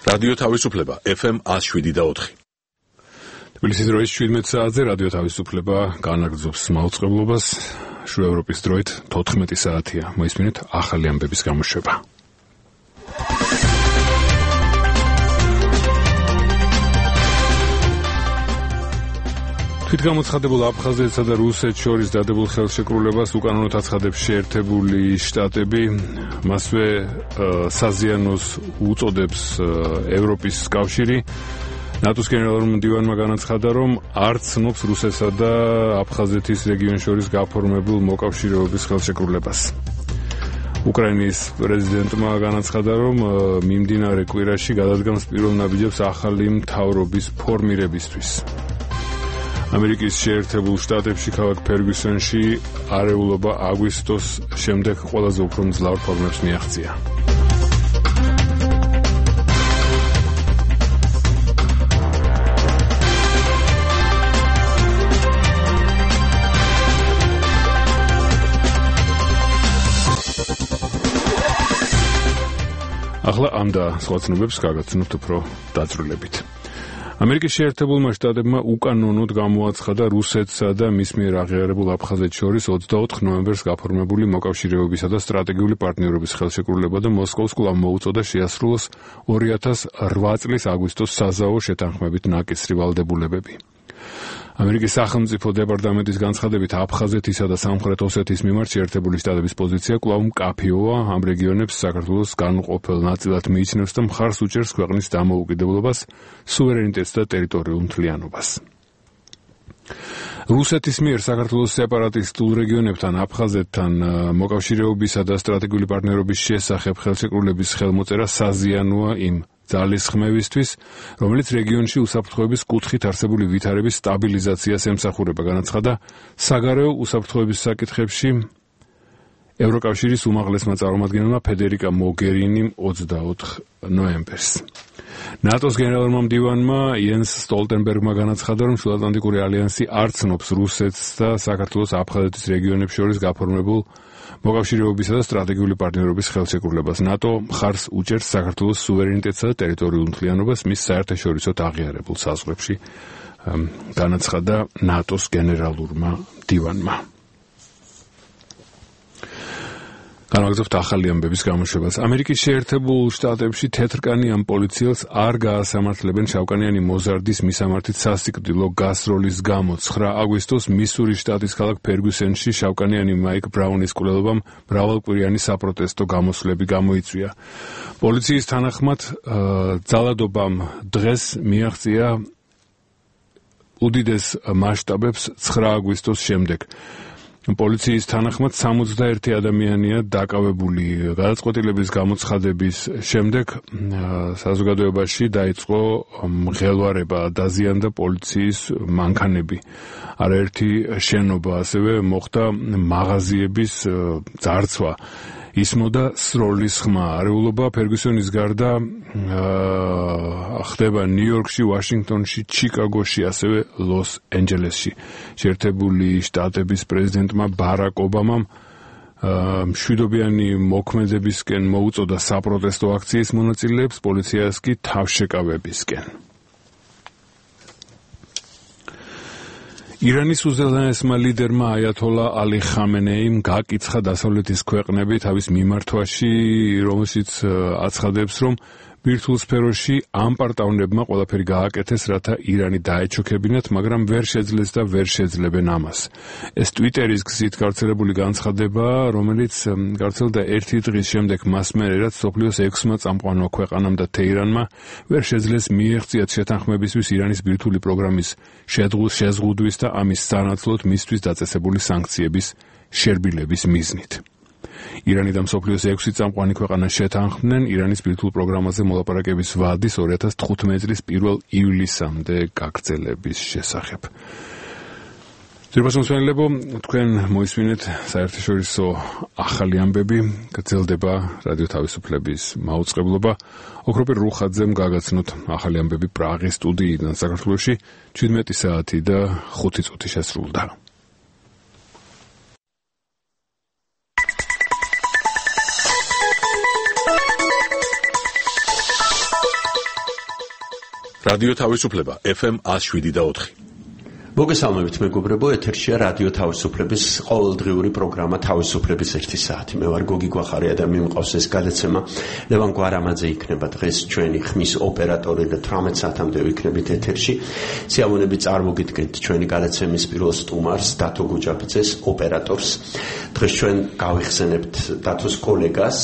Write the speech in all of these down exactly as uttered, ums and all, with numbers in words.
რადიო თავისუფლება ეფ ემ one oh seven და four. თბილისის დროის seventeen საათზე რადიო თავისუფლება განაგრძობს მაუწყებლობას. შუა ევროპის დროით fourteen საათია. მოისმინეთ ახალი ამბების გამოშვება. თვითგამოცხადებულ აფხაზეთსა და რუსეთს შორის დადებულ ხელშეკრულებას უკანონოდ აცხადებს შეერთებული შტატები, მასვე საზიანოს უწოდებს ევროპის კავშირი. ნატოს გენერალურმა მდივანმა განაცხადა, რომ არ ცნობს რუსეთსა და აფხაზეთის რეგიონს შორის გაფორმებულ მოკავშირეობის ხელშეკრულებას. უკრაინის პრეზიდენტმა განაცხადა, რომ მიმდინარე კვირაში გადადგამს პირველ ნაბიჯებს ახალი მთავრობის ფორმირებისთვის. ამერიკის შეერთებულ შტატებში ქალაქ ფერგუსონში არეულობა აგვისტოს შემდეგ ყველაზე უფრო მძლავრ ფორმებს მიაღწია. ახლა ამ და სხვა ცნობებს გაგაცნობთ უფრო დაწვრილებით. ამერიკის შეერთებულმა შტატებმა უკანონოდ გამოაცხადა რუსეთსა და მის მიერ აღიარებულ აფხაზეთს შორის twenty-fourth ნოემბერს გაფორმებული მოკავშირეობისა და სტრატეგიული პარტნიორობის ხელშეკრულება და მოსკოვს კვლავ მოუწოდა შეასრულოს two thousand eight წლის აგვისტოს საზავო შეთანხმებით ნაკისრი ვალდებულებები. ამერიკის სახელმწიფო დეპარტამენტის განცხადებით აფხაზეთისა და სამხრეთ ოსეთის მიმართ შეერთებული შტატების პოზიცია კვლავ მკაფიოა, ამ რეგიონებს საქართველოს განუყოფელ ნაწილად მიიჩნევს და მხარს უჭერს ქვეყნის დამოუკიდებლობას, სუვერენიტეტს და ტერიტორიულ მთლიანობას. რუსეთის მიერ საქართველოს სეპარატისტულ რეგიონებთან აფხაზეთთან მოკავშირეობისა და სტრატეგიული პარტნიორობის შესახებ ხელშეკრულების ხელმოწერა საზიანოა იმ ძალისხმევისთვის, რომელიც რეგიონში უსაფრთხოების კუთხით არსებული ვითარების სტაბილიზაციას ემსახურება, განაცხადა საგარეო უსაფრთხოების საკითხებში ევროკავშირის უმაღლესმა წარმომადგენელმა ფედერიკა მოგერინიმ twenty-fourth ნოემბერს. ნატოს გენერალურმა მდივანმა იენს სტოლტენბერგმა განაცხადა, რომ შუაატლანტიკური ალიანსი არ ცნობს რუსეთს და საქართველოს აფხაზეთის რეგიონებს შორის გაფორმებულ მოკავშირეობისა და სტრატეგიული პარტნიორობის ხელშეკრულებას. ნატო მხარს უჭერს საქართველოს სუვერენიტეტსა და ტერიტორიულ მთლიანობას მის საერთაშორისო აღიარებულ საზღვრებში, განაცხადა ნატოს გენერალურმა მდივანმა. განაგრძობთ ახალი ამბების გამოშვებას. ამერიკის შეერთებულ შტატებში თეთრკანიან პოლიციელს არ გაასამართლებენ შავკანიანი მოზარდის მისამართით სასიკვდილო გასროლის გამო. nine აგვისტოს მისურის შტატის ქალაქ ფერგუსონში შავკანიანი მაიკ ბრაუნის კვლელობამ მრავალკვირიანი საპროტესტო გამოსვლები გამოიწვია. პოლიციის თანახმად ძალადობამ დღეს მიაღწია უდიდეს მასშტაბებს nine აგვისტოს შემდეგ. პოლიციის თანახმად sixty-one ადამიანია დაკავებული. გადაწყვეტილების გამოცხადების შემდეგ საზოგადოებაში დაიწყო მღელვარება, დაზიანდა პოლიციის მანქანები. არაერთი შენობა, ასევე მოხდა მაღაზიების ძარცვა. ისმოდა სროლის ხმა. არეულობა ფერგუსონის გარდა ხდება ნიუ-იორკში, ვაშინგტონში, ჩიკაგოში, ასევე ლოს-ენჯელესში. შეერთებული შტატების პრეზიდენტმა ბარაკ ობამამ მშვიდობიანი მოქმედებისკენ მოუწოდა საპროტესტო აქციის მონაწილეებს, პოლიციას კი თავშეკავებისკენ. ირანის უზენაესმა ლიდერმა აიათოლა ალი ხამენეიმ გაკიცხა დასავლეთის ქვეყნები თავის მიმართვაში, რომელშიც აცხადებს, რომ ბირთვულ სფეროში ამ პარტნიორებმა ყველაფერი გააკეთეს, რათა ირანი დაეჩოქებინათ, მაგრამ ვერ შეძლეს და ვერ შეძლებენ ამას. ეს ტვიტერის გზით გავრცელებული განცხადება, რომელიც გავრცელდა ერთი დღის შემდეგ მას მერე, რაც მსოფლიოს ექვსმა წამყვანო ქვეყანამ და თეირანმა ვერ შეძლეს მიეღწიათ შეთანხმებისთვის ირანის ბირთვული პროგრამის შეზღუდვის და ამის სანაცვლოდ მისთვის დაწესებული სანქციების შერბილების მიზნით. ირანი და მსოფლიოს ექვსი წამყვანი ქვეყანა შეთანხმდნენ ირანის ბირთვულ პროგრამაზე მოლაპარაკების ვადის two thousand fifteen წლის პირველ ივლისამდე გაგრძელების შესახებ. ძირფას მსმენელებო, თქვენ მოისმინეთ საერთაშორისო ახალი ამბები, გრძელდება რადიო თავისუფლების მაუწყებლობა. ოქროპირ რუხაძემ გაგაცნოთ ახალი ამბები პრაღის სტუდიიდან საქართველოში seventeen საათი და five წუთი შესრულდა. რადიო თავისუფლება ეფ ემ one oh seven point four. მოგესალმებით მეგობრებო, ეთერშია რადიო თავისუფლების ყოველდღიური პროგრამა თავისუფლების ერთი საათი. მე ვარ გოგი გვახარია და მიმყავს ეს გადაცემა. ლევან გვარამაძე იქნება დღეს ჩვენი ხმის ოპერატორი და თვრამეტ საათამდე ვიქნებით ეთერში. სიამოვნებით წარმოგიდგენთ ჩვენი გადაცემის პირველ სტუმარს, დათო გუჯაბიძეს, ოპერატორს. დღეს ჩვენ გავიხსენებთ დათოს კოლეგას,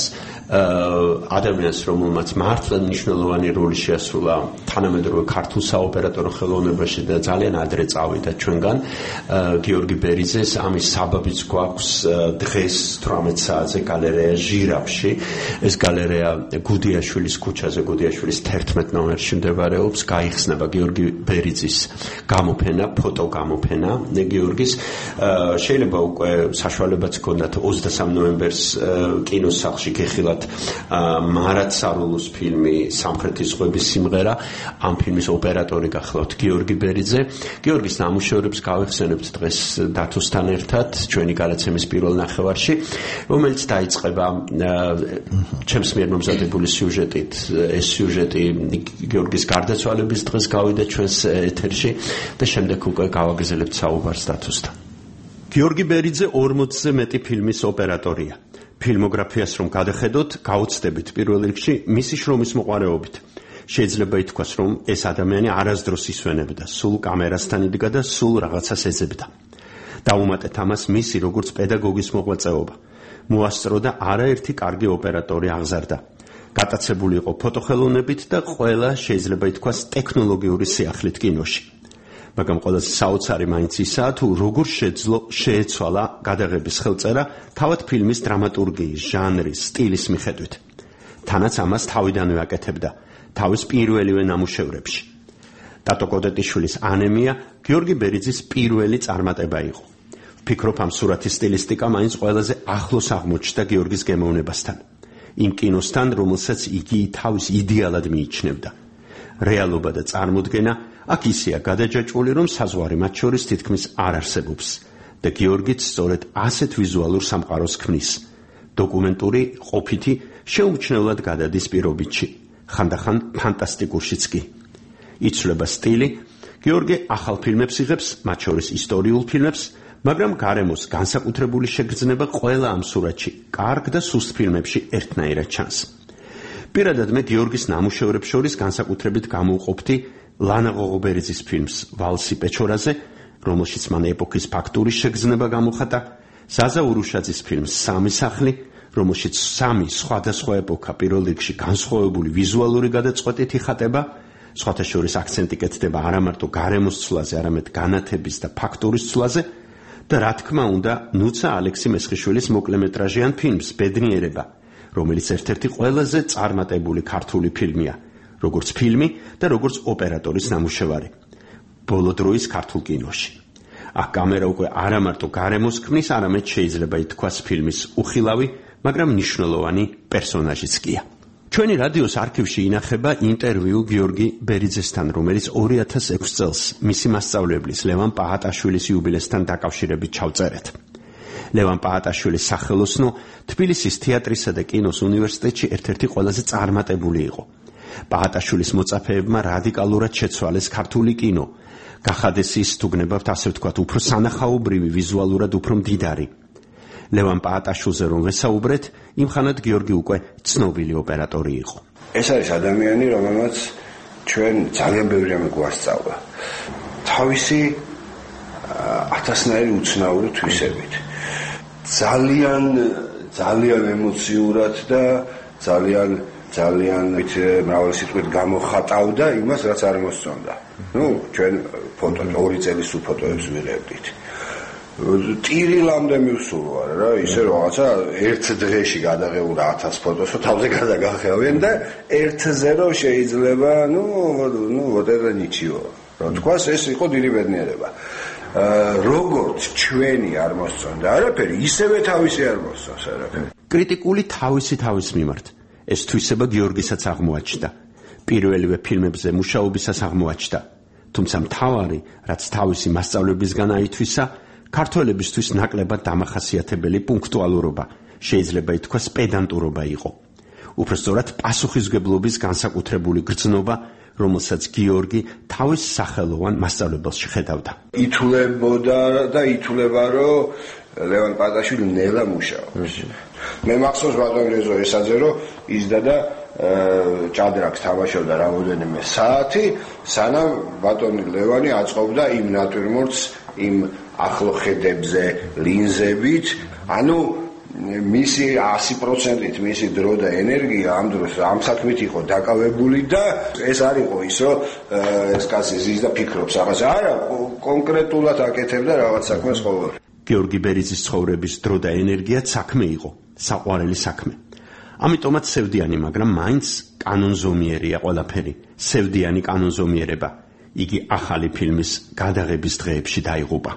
ადამიანს, რომელმაც მართლა მნიშვნელოვანი როლი შეასრულა თანამედროვე ქართულ საოპერატორო ხელოვნებაში და ძალიან ადრე წავიდა ჩვენგან, გიორგი ბერიძეს. ამის საბაბიც გვაქვს დღეს თვრამეტ საათზე გალერეა ჟირაფში. ეს გალერეა გუდიაშვილის ქუჩაზე, გუდიაშვილის თერთმეტ ნომერში მდებარეობს. გაიხსნება გიორგი ბერიძის გამოფენა, ფოტო გამოფენა გიორგის. შეიძლება უკვე საშუალებაც გქონდათ ოცდასამ ნოემბერს კინოსახლში გეხილათ მარად სარულოს ფილმი სამხრეთის ზღვების სიმღერა. ამ ფილმის ოპერატორი გახლავთ გიორგი ბერიძე. გიორგის ნამუშევრებს გავიხსენებთ დღეს დათოსთან ერთად ჩვენი გადაცემის პირველ ნახევარში, რომელიც დაიწყება ჩემს მიერ მომზადებული სიუჟეტით. ეს სიუჟეტი გიორგის გარდაცვალების დღეს გავიდა ჩვენს ეთერში და შემდეგ უკვე გავაგრძელებთ საუბარს დათოსთან. გიორგი ბერიძე ორმოცზე მეტი ფილმის ოპერატორია. ფილმოგრაფიას რომ გადახედოთ, გაუცდებით პირველ რიგში მისი შრომის მოყვარეობით. შეიძლება ითქვას, რომ ეს ადამიანი არასდროს ისვენებდა, სულ კამერასთან იდგა და სულ რაღაცას ეძებდა. დაუმატეთ ამას მისი როგორც პედაგოგის მოღვაწეობა. მოასწრო და არაერთი კარგი ოპერატორი აღზარდა. გატაცებული იყო ფოტოხელოვნებით და ყველა შეიძლება ითქვას ტექნოლოგიური სიახლით კინოში. მაგრამ ყველაზე საოცარი მაინც ისაა, თუ როგორ შეძლო შეეცვალა გადაღების ხელწერა თავად ფილმის დრამატურგიის, ჟანრის, სტილის მიხედვით. თანაც ამას თავიდანვე აკეთებდა თავის პირველივე ნამუშევრებში. დატო კოდეტიშვილის ანემია გიორგი ბერიძის პირველი წარმატება იყო. ვფიქრობ, ამ სურათის სტილისტიკა მაინც ყველაზე ახლოს აღმოჩნდა გიორგის გემოვნებასთან. იმ კინოსთან, რომელსაც იგი თავის იდეალად მიიჩნევდა. რეალობა და წარმოდგენა აქ ისეა გადაჯაჭვული, რომ საზღვარი მათ შორის თითქმის არ არსებობს და გიორგიც სწორედ ასეთ ვიზუალურ სამყაროს ქმნის. დოკუმენტური ყოფითი შეუმჩნევლად გადადის პირობითში, ხანდახან ფანტასტიკურშიც კი. იცვლება სტილი, გიორგი ახალ ფილმებს იღებს, მათ შორის ისტორიულ ფილმებს, მაგრამ გარემოს განსაკუთრებული შეგრძნება ყველა ამ სურათში, კარგ და სუსტ ფილმებში ერთნაირად ჩანს. პირადად მე გიორგის ნამუშევრებს შორის განსაკუთრებით გამოვყოფთი ლანა ღოღობერიძის ფილმს ვალსი პეჩორაზე, რომელშიც მან ეპოქის ფაქტურის შეგრძნება გამოხატა, ზაზა ურუშაძის ფილმს სამი სახლი, რომელშიც სამი სხვადასხვა ეპოქა პირველ რიგში განსხვავებული ვიზუალური გადაწყვეტით იხატება, სხვათა შორის აქცენტი კეთდება არა მარტო გარემოს ცვლაზე, არამედ განათების და ფაქტურის ცვლაზე და რა თქმა უნდა, ნუცა ალექსი მესხიშვილის მოკლემეტრაჟიან ფილმს ბედნიერება, რომელიც ერთ-ერთი ყველაზე წარმატებული ქართული ფილმია, როგორც ფილმი და როგორც ოპერატორის ნამუშევარი ბოლო დროის ქართულ კინოში. აქ კამერა უკვე არა მარტო გარემოს ქმნის, არამედ შეიძლება ითქვას ფილმის უხილავი, მაგრამ მნიშვნელოვანი პერსონაჟიც კია. ჩვენი რადიოს არქივში ინახება ინტერვიუ გიორგი ბერიძესთან, რომელიც ორი ათას ექვსი წელს მისი მასწავლებლის ლევან პაატაშვილის იუბილესთან დაკავშირებით ჩავწერეთ. ლევან პაატაშვილის სახელოსნო თბილისის თეატრისა და კინოს უნივერსიტეტში ერთ-ერთი ყველაზე წარმატებული იყო. პაატაშვილის მოწაფეებმა რადიკალურად შეცვალეს ქართული კინო. გახადეს ის, თუ გნებავთ ასე ვთქვათ, უფრო სანახაობრივი, ვიზუალურად უფრო მდიდარი. ლევან პაატაშვილზე რომ ვესაუბრეთ, იმხანად გიორგი უკვე ცნობილი ოპერატორი იყო. ეს არის ადამიანი, რომელმაც ჩვენ ძალიან ბევრი რამე გვასწავლა. თავისი ათასნაირი უცნაური თვისებით. ძალიან ძალიან ემოციურად და ძალიან ძალიან მრავალი სიტყვით გამოხატავდა იმას, რაც არ მოსწონდა. ნუ ჩვენ ფოტო ორი წელი სულ ფოტოებს ვიღებდით. ტირილამდე მივსულ ვარ რა, ისე რაღაცა ერთ დღეში გადაღებულ ათას ფოტოს თავზე გადაგახევენ და ერთზე რო შეიძლება, ნუ ნუ вот это ничего. რა თქვას, ეს იყო დიდი ბედნიერება. როგორც ჩვენი არ მოსწონდა არაფერი, ისევე თავისი არ მოსწონს არაფერი. კრიტიკული თავისი თავის მიმართ. ეს თვისება გიორგისაც აღმოაჩნდა. პირველივე ფილმებზე მუშაობისას აღმოაჩნდა. თუმცა მთავარი, რაც თავისი მასწავლებისგან აითვისა, ქართველებისთვის ნაკლებად დამახასიათებელი პუნქტუალურობა, შეიძლება ითქვას პედანტურობა იყო. უბრალოდ პასუხისგებლობის განსაკუთრებული გრძნობა, რომელსაც გიორგი თავის სახელოვან მასწავლებელში ხედავდა. ითვლებოდა და ითვლება, რომ ლევან პატაშვილი ნელა მუშაობს. მე მახსოვს ბატონ რეზო ესაძე, რომ ისდა და ჭადრაკს თამაშობდა რამოდენიმე საათი, სანამ ბატონი ლევანი აწყობდა იმ ნატურმორტს, იმ ახლო ხედებზე, ლინზებით, ანუ მისი ათი პროცენტით მისი დრო და ენერგია ამ დროს ამ საქმით იყო დაკავებული და ეს არ იყო ის, რომ ეს კაცი ზის და ფიქრობს რაღაცა, არა, კონკრეტულად აკეთებდა რაღაც საქმეს ყოველ. გიორგი ბერიძის ცხოვრების დრო და ენერგია საქმე იყო, საყვარელი საქმე. ამიტომაც სევდიანი, მაგრამ მაინც კანონზომიერია ყველაფერი, სევდიანი კანონზომიერება. იგი ახალი ფილმის გადაღების დღეებში დაიღუპა.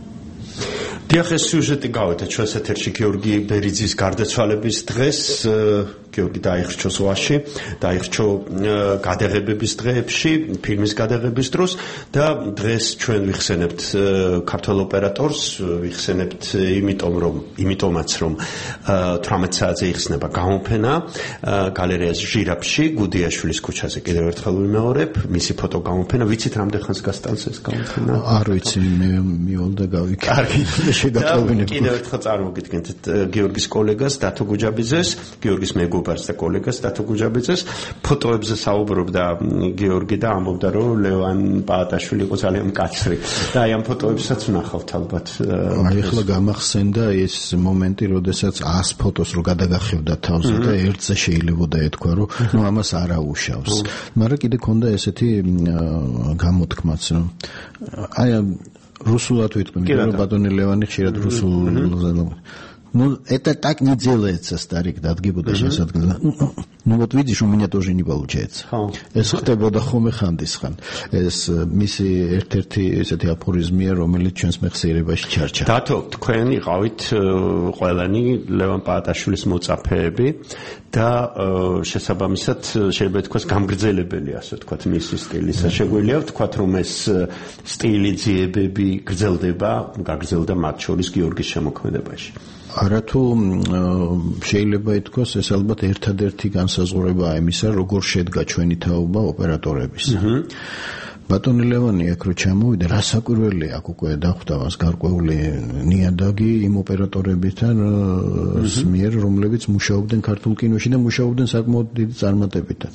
დიახ, ეს სიუჟეტი გავეთა ჩვენს ეთერში გიორგი ბერიძის გარდაცვალების დღეს. გიორგი დაიხრჩო ზღვაში, დაიხრჩო გადაღებების დღეებში, ფილმის გადაღების დროს და დღეს ჩვენ ვიხსენებთ ქართველ ოპერატორს, ვიხსენებთ იმიტომ რომ, იმიტომაც რომ თვრამეტ საათზე იხსნება გამოფენა გალერეას ჟირაფში, გუდიაშვილის ქუჩაზე. კიდევ ერთხელ ვიმეორებ, მისი ფოტო გამოფენა, ვიცით რამდენ ხანს გასტანს ეს გამოფენა? არ ვიცი, მე მივალ და გავიქი. კარგი. შეგატყობინებ. კიდევ ერთხელ წარმოგიდგენთ გიორგის კოლეგას დათო გუჯაბიძეს, გიორგის მეგობარს და კოლეგას დათო გუჯაბიძეს, ფოტოებზე საუბრობდა გიორგი და ამბობდა, რომ ლევან პაატაშვილი იყო ძალიან მკაცრი. და აი ამ ფოტოებსაც ვნახავთ ალბათ. აი ახლა გამახსენდა ეს მომენტი, როდესაც ას ფოტოს რო გადაგახევდა თავზე და ერთზე შეიძლებოდა ეთქვა, რომ ნუ ამას არ აუშავს. მაგრამ კიდე ქონდა ესეთი გამოთქმაც, რომ აი русулат витყვი, მაგრამ ბატონი ლევანი ხშირად რუსულზე. Ну, это так не делается, старик, да, отгибуда сейчас отгибуда. Ну, вот видишь, у меня тоже не получается. ეს ხდებოდა ხოლმე ხანდისხან. ეს მისი ერთ-ერთი ესეთი აფორიზმია, რომელიც ჩვენს მეხსიერებაში ჩარჩა. დათო, თქვენ იყავით ყველანი ლევან პაატაშვილის მოწაფეები და შესაბამისად შეიძლება ითქვას გამგრძელებელი, ასე ვთქვათ, მისი სტილისა. შეგვიძლია ვთქვათ, რომ ეს სტილი, ძიებები გრძელდება, გაგრძელდა მათ შორის გიორგის შემოქმედებაში. არათუ შეიძლება ითქვას, ეს ალბათ ერთადერთი განსაზღვრებაა იმისა, როგორ შედგა ჩვენი თაობა ოპერატორების. ბატონი ლევანი აქ რო ჩამოვიდა, რა საკვირველია, აქ უკვე დახვდა მას გარკვეული ნიადაგი იმ ოპერატორებთან მიერ, რომლებიც მუშაობდნენ ქართულ კინოში და მუშაობდნენ საკმაოდ დიდი წარმატებითაც.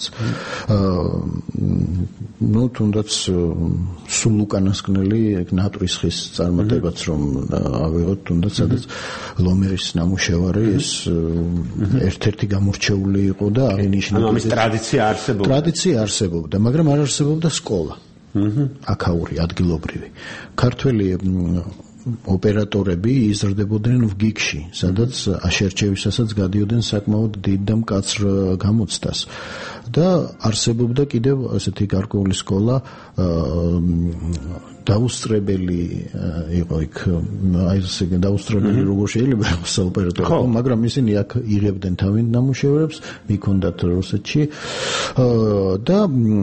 ну, თუნდაც სულ უკანასკნელი ნატრის ხის წარმატებაც რომ ავიღოთ, თუნდაც სადაც ლომერის ნამუშევარი ეს ერთ-ერთი გამორჩეული იყო და აღინიშნება. ანუ ამის ტრადიცია არსებობდა. ტრადიცია არსებობდა, მაგრამ არ არსებობდა სკოლა. აქაური, ადგილობრივი. ქართველი ოპერატორები იზრდებოდნენ ვგიგში, სადაც აშერჩევისასაც გადიოდნენ საკმაოდ დიდ და მკაცრ გამოცდას. და არსებობდა კიდევ ასეთი გარკვეული სკოლა, დაუსწრებელი იყო იქ, აი ესე დაუსწრებელი როგორ შეიძლება საოპერატორო, მაგრამ ისინი აქ იღებდნენ თავის ნამუშევრებს, მიქონდათ რუსეთში და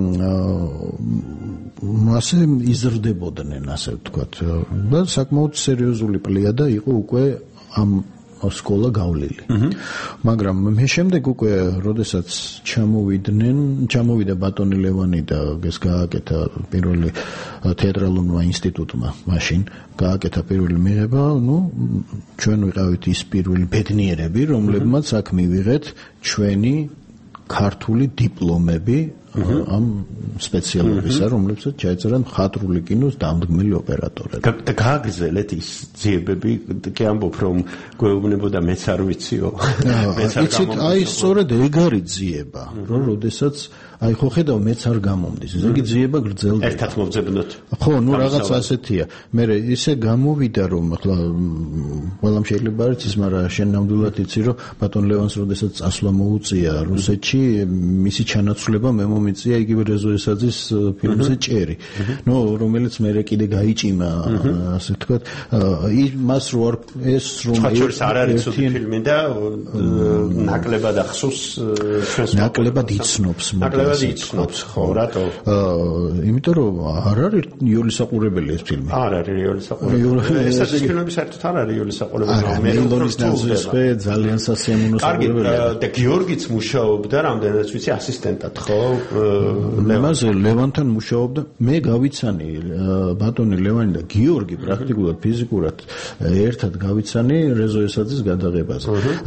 ასე იზრდებოდნენ, ასე ვთქვათ. და საკმაოდ სერიოზული პლიადა იყო უკვე ამ სკოლა გავლილი. მაგრამ მე შემდეგ უკვე, როდესაც ჩამოვიდნენ, ჩამოვიდა ბატონი ლევანი და ეს გააკეთა პირველი თეატრალურმა ინსტიტუტმა, მაშინ გააკეთა პირველი მიღება, ну, ჩვენ ვიყავით ის პირველი ბედნიერები, რომლებმაც აქ მივიღეთ ჩვენი ქართული დიპლომები ამ სპეციალობისა, რომლებსაც ჩაეწერა მხატვრული კინოს დამდგმელი ოპერატორები. და გააგრძელეთ ის ძიებები, კი ამბობ, რომ გვეუბნებოდა მეც არ ვიციო. იცით, აი სწორედ ეგ არის ძიება, რომ როდესაც აი ხო ხედავ მეც არ გამომდის. ზოგი ძიება გრძელდება. ერთად მოვძებნოთ. ხო, ну რაღაც ასეთია. მე ისე გამოვიდა, რომ ახლა ყველამ შეიძლება არ იცის, მაგრამ შენ ნამდვილად იცი, რომ ბატონ ლევანს როდესაც წასვლა მოუწია რუსეთში, მისი ჩანაცვლება მე მომიწია იგივე რეზოესაძის ფილმზე ჭერი. ნუ რომელიც მე კიდე გაიჭიმა ასე თქვა მას რო არ ეს რომ ჩაჩორის არ არის ცუდი ფილმი და ნაკლებად ახსოვს ჩვენს ნაკლებად იცნობს ნაკლებად იცნობს ხო რატო იმიტომ რომ არ არის იოლისაყურებელი ეს ფილმი არ არის იოლისაყურებელი ეს ეს ფილმები საერთოდ არ არის იოლისაყურებელი მე ლონის ნაზრისხე ძალიან სასიამოვნო საყურებელია და გიორგიც მუშაობდა რამდენადაც ვიცი ასისტენტად ხო ლევანზე ლევანთან მუშაობდა მე გავიცანი ბატონი ლევანი და გიორგი პრაქტიკულად ფიზიკურად ერთად გავიცანი რეზოესაძის გადაღებაზე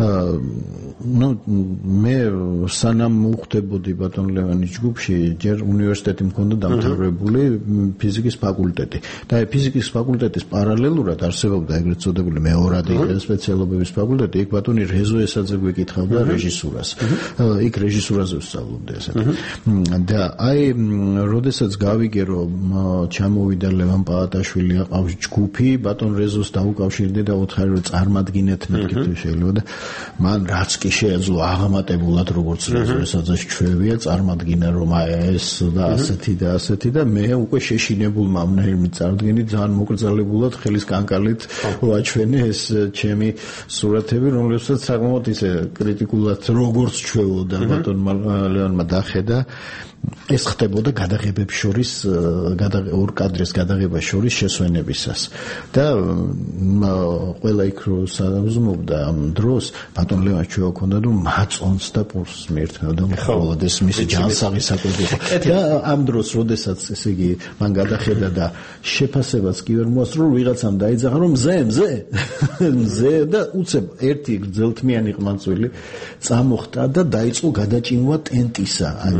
ну მე სანამ მოვხდებოდი ბატონ ლევანის ჯგუფში ჯერ უნივერსიტეტი მქონდა დამთავრებული ფიზიკის ფაკულტეტი და ფიზიკის ფაკულტეტის პარალელურად არსებობდა ეგრეთ წოდებული მეორადი სპეციალობების ფაკულტეტი იქ ბატონი რეზოესაძე გვეკითხავდა რეჟისურას იქ რეჟისურაზე ვსწავლობდი ასეთ და აი როდესაც გავიგე რომ ჩამოვიდა ლევან პაატაშვილი აყავს ჯგუფი ბატონ რეზოს დაუკავშირდი და უთხარი რომ წარმადგინეთ მეთქი შეიძლება და მან რაც კი შეეძლო აღმატებულად როგორც რეზოესაც ჩვევია წარმადგინა რომ ეს და ასეთი და ასეთი და მე უკვე შეშინებულმა ამნაირ წარდგინი ძალიან მოკრძალებულად ხელის კანკალით ვაჩვენე ეს ჩემი სურათები რომლებსაც საკმაოდ ისე კრიტიკულად როგორც ჩვეოდა ბატონ ლევანმა დახედა ეს ხდებოდა გადაღებებს შორის ორ კადრის გადაღებას შორის შესვენებისას და ყველა იქ რო საზმობდა ამ დროს ბატონ ლევანს ჩვენ გვქონდა რომ მაწონს და პურს მიერთმევდა მხოლოდ ეს მისი ჯანსაღი საკვები და ამ დროს როდესაც ესე იგი მან გადახედა და შეფასებაც კი ვერ მოასწრო ვიღაცამ დაიძახა რომ მზე მზე მზე და უცებ ერთი გრძელთმიანი ყმაწვილი წამოხტა და დაიწყო გადაჭიმვა ტენტისა აი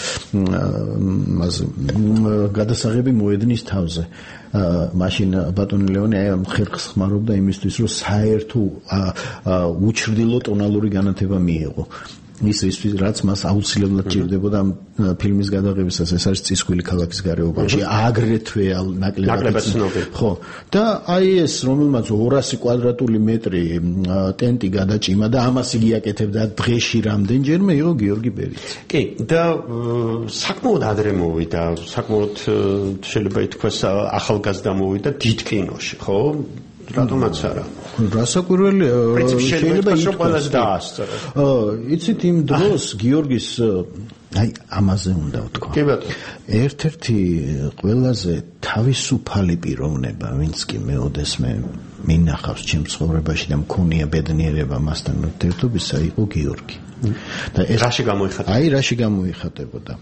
მას გადასაღები მოედნის თავზე მაშინ ბატონი ლევანი აი ხერხს ხმარობდა იმისთვის რომ საერთო უჩრდილო ტონალური განათება მიიღო ის ის რაც მას აუცილებლად ჭირდებოდა ამ ფილმის გადაღებისას ეს არის წისქვილი ქალაქის გარეუბანში აგრეთვე ნაკლებად ცნობილი ხო და აი ეს რომელმაც ორასი კვადრატული მეტრი ტენტი გადაჭიმა და ამას იგი აკეთებდა დღეში რამდენჯერმე იყო გიორგი ბერიც კი და საკმაოდ ადრე მოვიდა საკმაოდ შეიძლება ითქვას ახალგაზრდა მოვიდა დიდ კინოში ხო რატომაც არა რასაკვირველია შეიძლება ითქვას დაასწრა იცით იმ დროს გიორგის აი ამაზე უნდა ვთქვა კი ბატონო ერთ-ერთი ყველაზე თავისუფალი პიროვნება ვინც კი მეოდეს მე მინახავს ჩემ ცხოვრებაში და მქონია ბედნიერება მასთან ურთიერთობისა იყო გიორგი და ეს რაში გამოიხატება აი რაში გამოიხატებოდა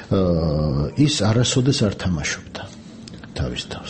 ის არასოდეს არ თამაშობდა თავის თავს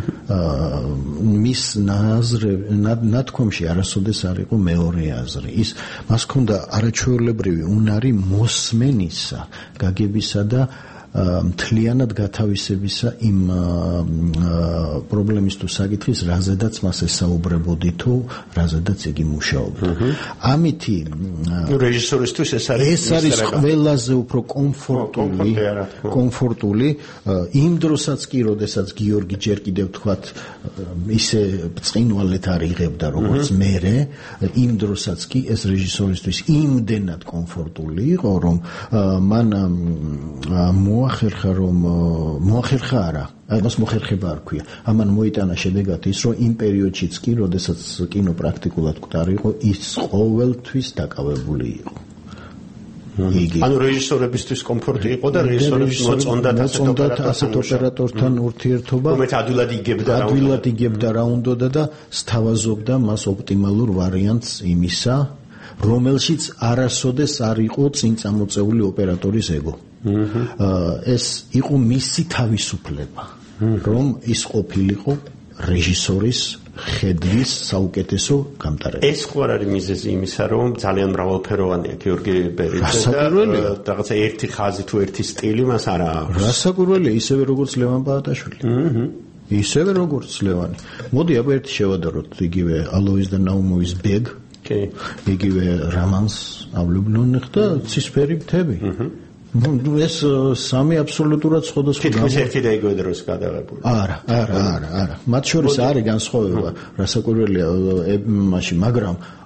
მის ნაზრ ნათქვამში არასოდეს არ იყო მეორე აზრი ის მას ჰქონდა არაჩვეულებრივი უნარი მოსმენისა გაგებისა და მთლიანად გათავისებისა იმ პრობლემის თუ საკითხის რაზედაც მას ესაუბრებოდი თუ რაზედაც იგი მუშაობდა ამითი რეჟისორისთვის ეს არის ეს არის ყველაზე უფრო კომფორტული კომფორტული იმ დროსაც კი როდესაც გიორგი ჯერ კიდევ თქვათ ისე ბრწყინვალეთ არ იღებდა როგორც მერე იმ დროსაც კი ეს რეჟისორისთვის იმდენად კომფორტული იყო რომ მან მოახერხა რომ მოახერხა არა ამას მოხერხება არ ქვია ამან მოიტანა შედეგად ის რომ იმ პერიოდშიც კი როდესაც კინო პრაქტიკულად მკვდარი იყო ის ყოველთვის დაკავებული იყო იგი ანუ რეჟისორებისთვის კომფორტი იყო და რეჟისორებს მოწონდათ ასეთ ოპერატორთან ურთიერთობა რომელიც ადვილად იგებდა რა ადვილად იგებდა რა უნდოდა და სთავაზობდა მას ოპტიმალურ ვარიანტს იმისა რომელშიც არასოდეს არ იყო წინ წამოწეული ოპერატორის ეგო ეს იყო მისი თავისუფლება რომ ის ყოფილიყო რეჟისორის ხედვის საუკეთესო გამტარება ეს ხო არ არის მიზეზი იმისა რომ ძალიან მრავალფეროვანია გიორგი ბერიძე და რაღაცა ერთი ხაზი თუ ერთი სტილი მას არ აქვს რასაკვირველია ისევე როგორც ლევან პაატაშვილი ისევე როგორც ლევანი მოდი აბა ერთი შევადაროთ იგივე ალოვის და ნაუმოვის ბეგ კი იგივე რამანს ავლუბლონიხ და ცისფერი მთები ну ეს სამი აბსოლუტურად სხვადასხვა თითქმის ერთი და იგივე დროს გადაღებული არა არა არა არა მათ შორის არის განსხვავება რასაკვირველია მაშინ მაგრამ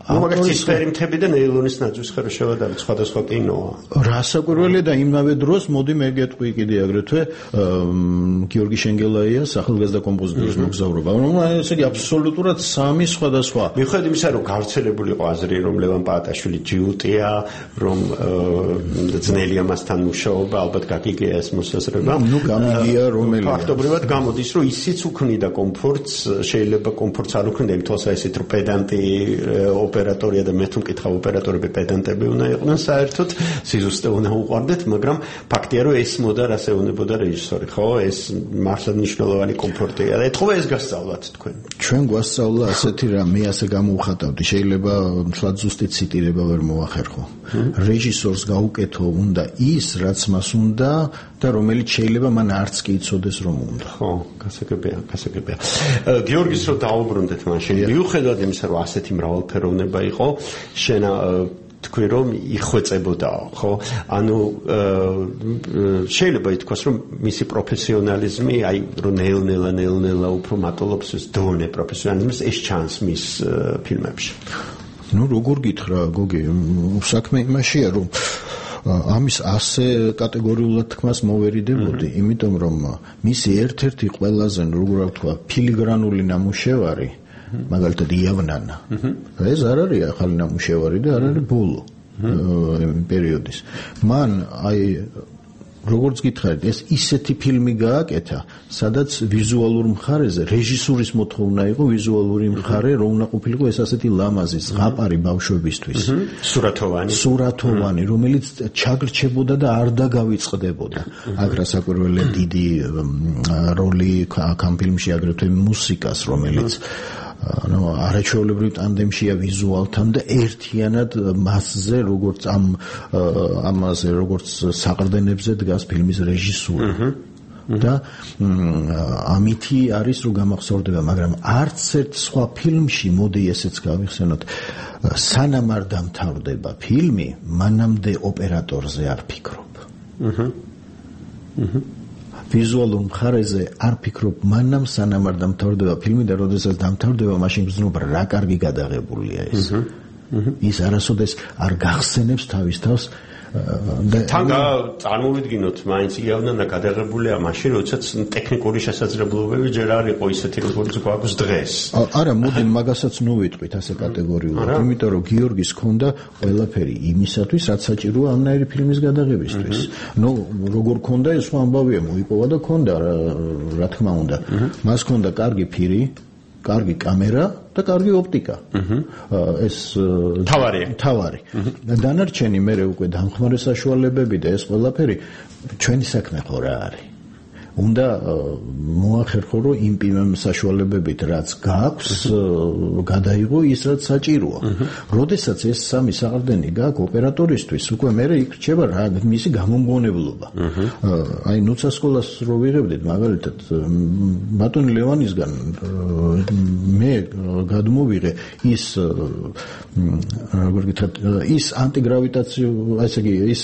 ავტორის სფერი მთები და ნეილონის ნაძვისხერო შევადარებით სხვადასხვა კინოა. რასაკვირველია და იმავე დროს მოდი მე გეტყვი კიდე აგრეთვე გიორგი შენგელაიას ახალგაზრდა კომპოზიტორის მოგზაურობა. ესე იგი აბსოლუტურად სამი სხვადასხვა. მიუხედავად იმისა, რომ გავრცელებული იყო აზრი, რომ ლევან პაატაშვილი ჯიუტია, რომ ძნელია მასთან მუშაობა, ალბათ გაგიგია ეს მოსაზრება. ნუ გამიგია რომელია. ფაქტობრივად გამოდის, რომ ისიც უქმნიდა კომფორტს, შეიძლება კომფორტს არ უქმნიდა იმ თვალსაჩინო რომ პედანტი ოპერატორია და მე თუ მკითხავ ოპერატორები პედანტები უნდა იყვნენ საერთოდ სიზუსტე უნდა უყვარდეთ, მაგრამ ფაქტია რომ ეს მოდა რას ეუბნებოდა რეჟისორი, ხო? ეს მართლაც მნიშვნელოვანი კომფორტია და ეთქვა ეს გასწავლათ თქვენ. ჩვენ გვასწავლა ასეთი რამ, მე ასე გამოვხატავდი, შეიძლება თლად ზუსტი ციტირება ვერ მოახერხო. რეჟისორს გაუკეთო უნდა ის, რაც მას უნდა და რომელიც შეიძლება მან არც კი იცოდეს რომ უნდა. ხო, გასაგებია, გასაგებია. გიორგის რო დაუბრუნდეთ მაშინ, მიუხედავად იმისა, რომ ასეთი მრავალფეროვნება იყო, შენ თქვი რომ იხვეწებოდა, ხო? ანუ შეიძლება ითქვას, რომ მისი პროფესიონალიზმი, აი რომ ნელ-ნელა ნელ-ნელა უფრო მატულობს ეს დონე პროფესიონალიზმის, ეს ჩანს მის ფილმებში. ნუ როგორ გითხრა, გოგი, საქმე იმაშია, რომ ამის ასე კატეგორიულად თქმას მოვერიდებოდი, იმიტომ რომ მისი ერთ-ერთი ყველაზე, როგორ ვთქვა, ფილიგრანული ნამუშევარი, მაგალითად იავნანა. ეს არ არის ახალი ნამუშევარი და არ არის ბოლო პერიოდის. მან აი როგორც გითხარით, ეს ისეთი ფილმი გააკეთა, სადაც ვიზუალურ მხარეზე რეჟისურის მოთხოვნა იყო ვიზუალური მხარე, რომ უნდა ყოფილიყო ეს ასეთი ლამაზი, ზღაპარი ბავშვებისთვის. სურათოვანი. სურათოვანი, რომელიც ჩაგრჩებოდა და არ დაგავიწყდებოდა. აქ რასაკვირველია დიდი როლი ამ ფილმში აგრეთვე მუსიკას, რომელიც ანუ არაჩვეულებრივ ტანდემშია ვიზუალთან და ერთიანად მასზე როგორც ამ ამაზე როგორც საყრდენებზე დგას ფილმის რეჟისურა. და ამითი არის რომ გამახსოვრდება, მაგრამ არც ერთ სხვა ფილმში მოდი ესეც გავიხსენოთ, სანამ არ დამთავრდება ფილმი, მანამდე ოპერატორზე არ ფიქრობ. აჰა. აჰა. ვიზუალურ მხარეზე არ ფიქრობ მანამ სანამ არ დამთავრდება ფილმი და როდესაც დამთავრდება მაშინ გრძნობ რა კარგი გადაღებულია ეს. ის არასოდეს არ გახსენებს თავის თავს თან წარმოვიდგინოთ მაინც იავნანა გადაღებულია მაშინ როდესაც ტექნიკური შესაძლებლობები ჯერ არ იყო ისეთი როგორც გვაქვს დღეს. არა, მოდი მაგასაც ნოვიტყვით ასე კატეგორიულად, იმიტომ რომ გიორგის ქონდა ყველაფერი იმისათვის, რაც საჭიროა ამნაირი ფილმის გადაღებისთვის. ნუ როგორ ქონდა ეს სხვა ამბავია, მოიპოვა და ქონდა რა თქმა უნდა. მას ქონდა კარგი ფირი, კარგი კამერა და კარგი ოპტიკა. ეს თავარია. თავარი. დანარჩენი მე უკვე დამხმარე საშუალებები და ეს ყველაფერი ჩვენი საქმე ხო რა არის. უნდა მოახერხო რომ იმ პიმემ საშუალებებით რაც გაქვს გადაიღო ის რაც საჭიროა. როდესაც ეს სამი საყრდენი გაქვს ოპერატორისთვის, უკვე მე იქ რჩება რა მისი გამომგონებლობა. აი ნუცა სკოლას რო ვიღებდით მაგალითად ბატონი ლევანისგან მე გადმოვიღე ის როგორ გითხრათ ის ანტიგრავიტაციო ესე იგი ის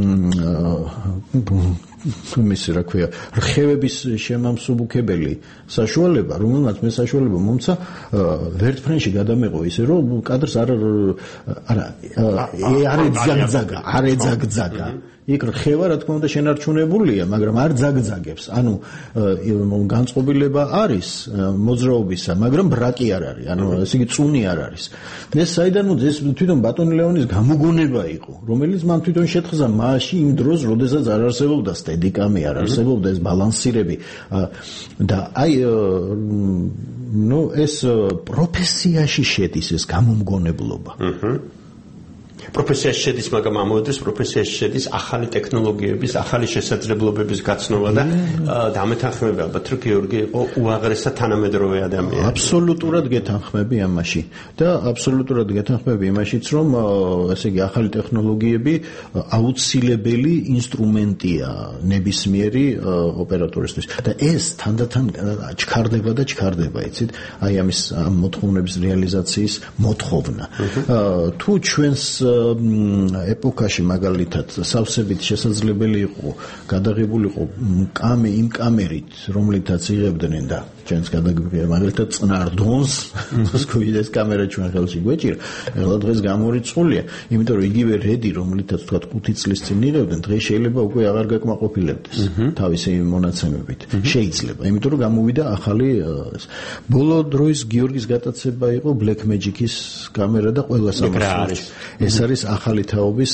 თუმცა რა ქვია რხევების შემამსუბუქებელი საშუალება, რომელმაც მე საშუალება მომცა ვერტფრენში გადამეყო ისე რომ კადრს არ არა არ ეძაგძაგა, არ ეძაგძაგა. იქ რხევა რა თქმა უნდა შენარჩუნებულია, მაგრამ არ ძაგძაგებს. ანუ განწყობილება არის მოძრაობისა, მაგრამ ბრაკი არ არის. ანუ ესე იგი წუნი არ არის. ეს საიდან მოდის? ეს თვითონ ბატონი ლეონის გამოგონება იყო, რომელიც მან თვითონ შეთხზა მასში იმ დროს, როდესაც არ არსებობდა სტედიკამი, არ არსებობდა ეს ბალანსირები და აი ნუ ეს პროფესიაში შედის ეს გამომგონებლობა. აჰა. პროფესიაში შედის, მაგრამ ამავდროულად პროფესიაში შედის ახალი ტექნოლოგიების, ახალი შესაძლებლობების გაცნობა და დამეთანხმება. ალბათ რომ გიორგი იყო უაღრესად თანამედროვე ადამიანი. აბსოლუტურად გეთანხმები ამაში და აბსოლუტურად გეთანხმები იმაშიც, რომ ესე იგი ახალი ტექნოლოგიები აუცილებელი ინსტრუმენტია ნებისმიერი ოპერატორისთვის და ეს თანდათან ჩქარდება და ჩქარდება, იცით? აი ამის მოთხოვნების რეალიზაციის მოთხოვნა. თუ ჩვენს ეპოქაში მაგალითად სავსებით შესაძლებელი იყო გადაღებულიყო კამე იმ კამერით, რომლითაც იღებდნენ და ჩვენს გადაგვიღია, მაგალითად წყნარ დონს, სკუიდეს კამერა ჩვენ ხელში გვეჭირა. ეხლა დღეს გამორიცხულია, იმიტომ რომ იგივე რედი, რომლითაც თქვა ხუთი წლის წინ იღებდნენ, დღეს შეიძლება უკვე აღარ გაკმაყოფილებდეს თავისი მონაცემებით. შეიძლება, იმიტომ რომ გამოვიდა ახალი ბოლო დროის გიორგის გატაცება იყო Black Magic-ის კამერა და ყველა სამართლის. ეს არის ახალი თაობის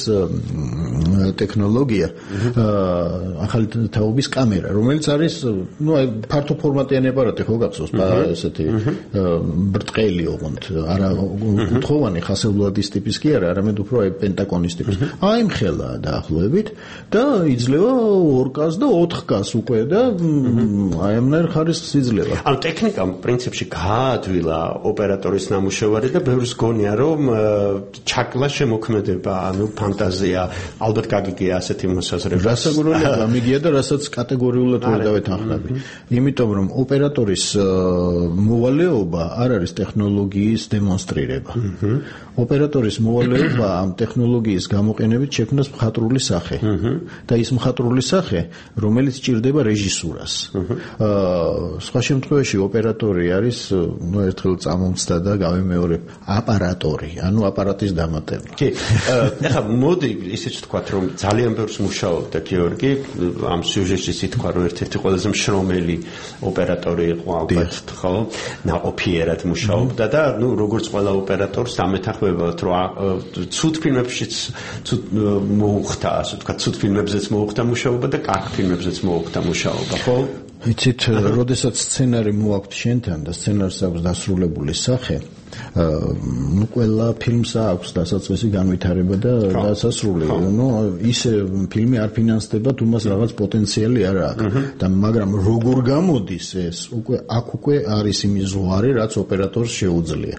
ტექნოლოგია, ახალი თაობის კამერა, რომელიც არის, ну, ფართო ფორმატიანი აპარატი ხო გახსოვს, ესეთი ბრტყელი ოღონდ, არა კუთხოვანი ხასიათის ტიპის კი არა, არამედ უფრო აი პენტაკონის ტიპის. აი მხელა დაახლოებით და იძლევა ორ კას და ოთხ კას უკვე და აი ამნაირ ხარისხს იძლევა. ანუ ტექნიკამ პრინციპში გაადვილა ოპერატორის ნამუშევარი და ბევრს გონია რომ ჩაკლა შემოქმედება, ანუ ფანტაზია, ალბათ გაგიგია ასეთი მოსაზრება. რასაკვირველია გამიგია და რასაც კატეგორიულად ვერ დავეთანხმები. იმიტომ რომ ოპერატორის მოვალეობა არ არის ტექნოლოგიის დემონსტრირება. ოპერატორის მოვალეობა ამ ტექნოლოგიის გამოყენებით შექმნას მხატვრული სახე. და ის მხატვრული სახე, რომელიც ჭირდება რეჟისურას. სხვა შემთხვევაში ოპერატორი არის, ну, ერთხელ წამომცდა და გავიმეორებ, აპარატორი, ანუ აპარატის დამატება. კი, ეხლა მოდი ისიც ვთქვათ, რომ ძალიან ბევრს მუშაობდა გიორგი, ამ სიუჟეტში ითქვა, რომ ერთ-ერთი ყველაზე მშრომელი ოპერატორი იყო ალბათ, ხო? ნაყოფიერად მუშაობდა და, ну, როგორც ყველა ოპერატორს დამეთანხმებათ, რომ ცუდ ფილმებშიც ცუდ მოუხდა, ასე ვთქვათ, ცუდ ფილმებზეც მოუხდა მუშაობა და კარგ ფილმებზეც მოუხდა მუშაობა, ხო? იცით, როდესაც სცენარი მოაქვთ შენთან და სცენარს აქვს დასრულებული სახე, ну, ყველა ფილმს აქვს დასაწყისი განვითარება და დასასრული. ну, ისე ფილმი არ ფინანსდება, თუ მას რაღაც პოტენციალი არ აქვს. და მაგრამ როგორ გამოდის ეს, უკვე აქ უკვე არის იმის ზღვარი, რაც ოპერატორს შეუძლია.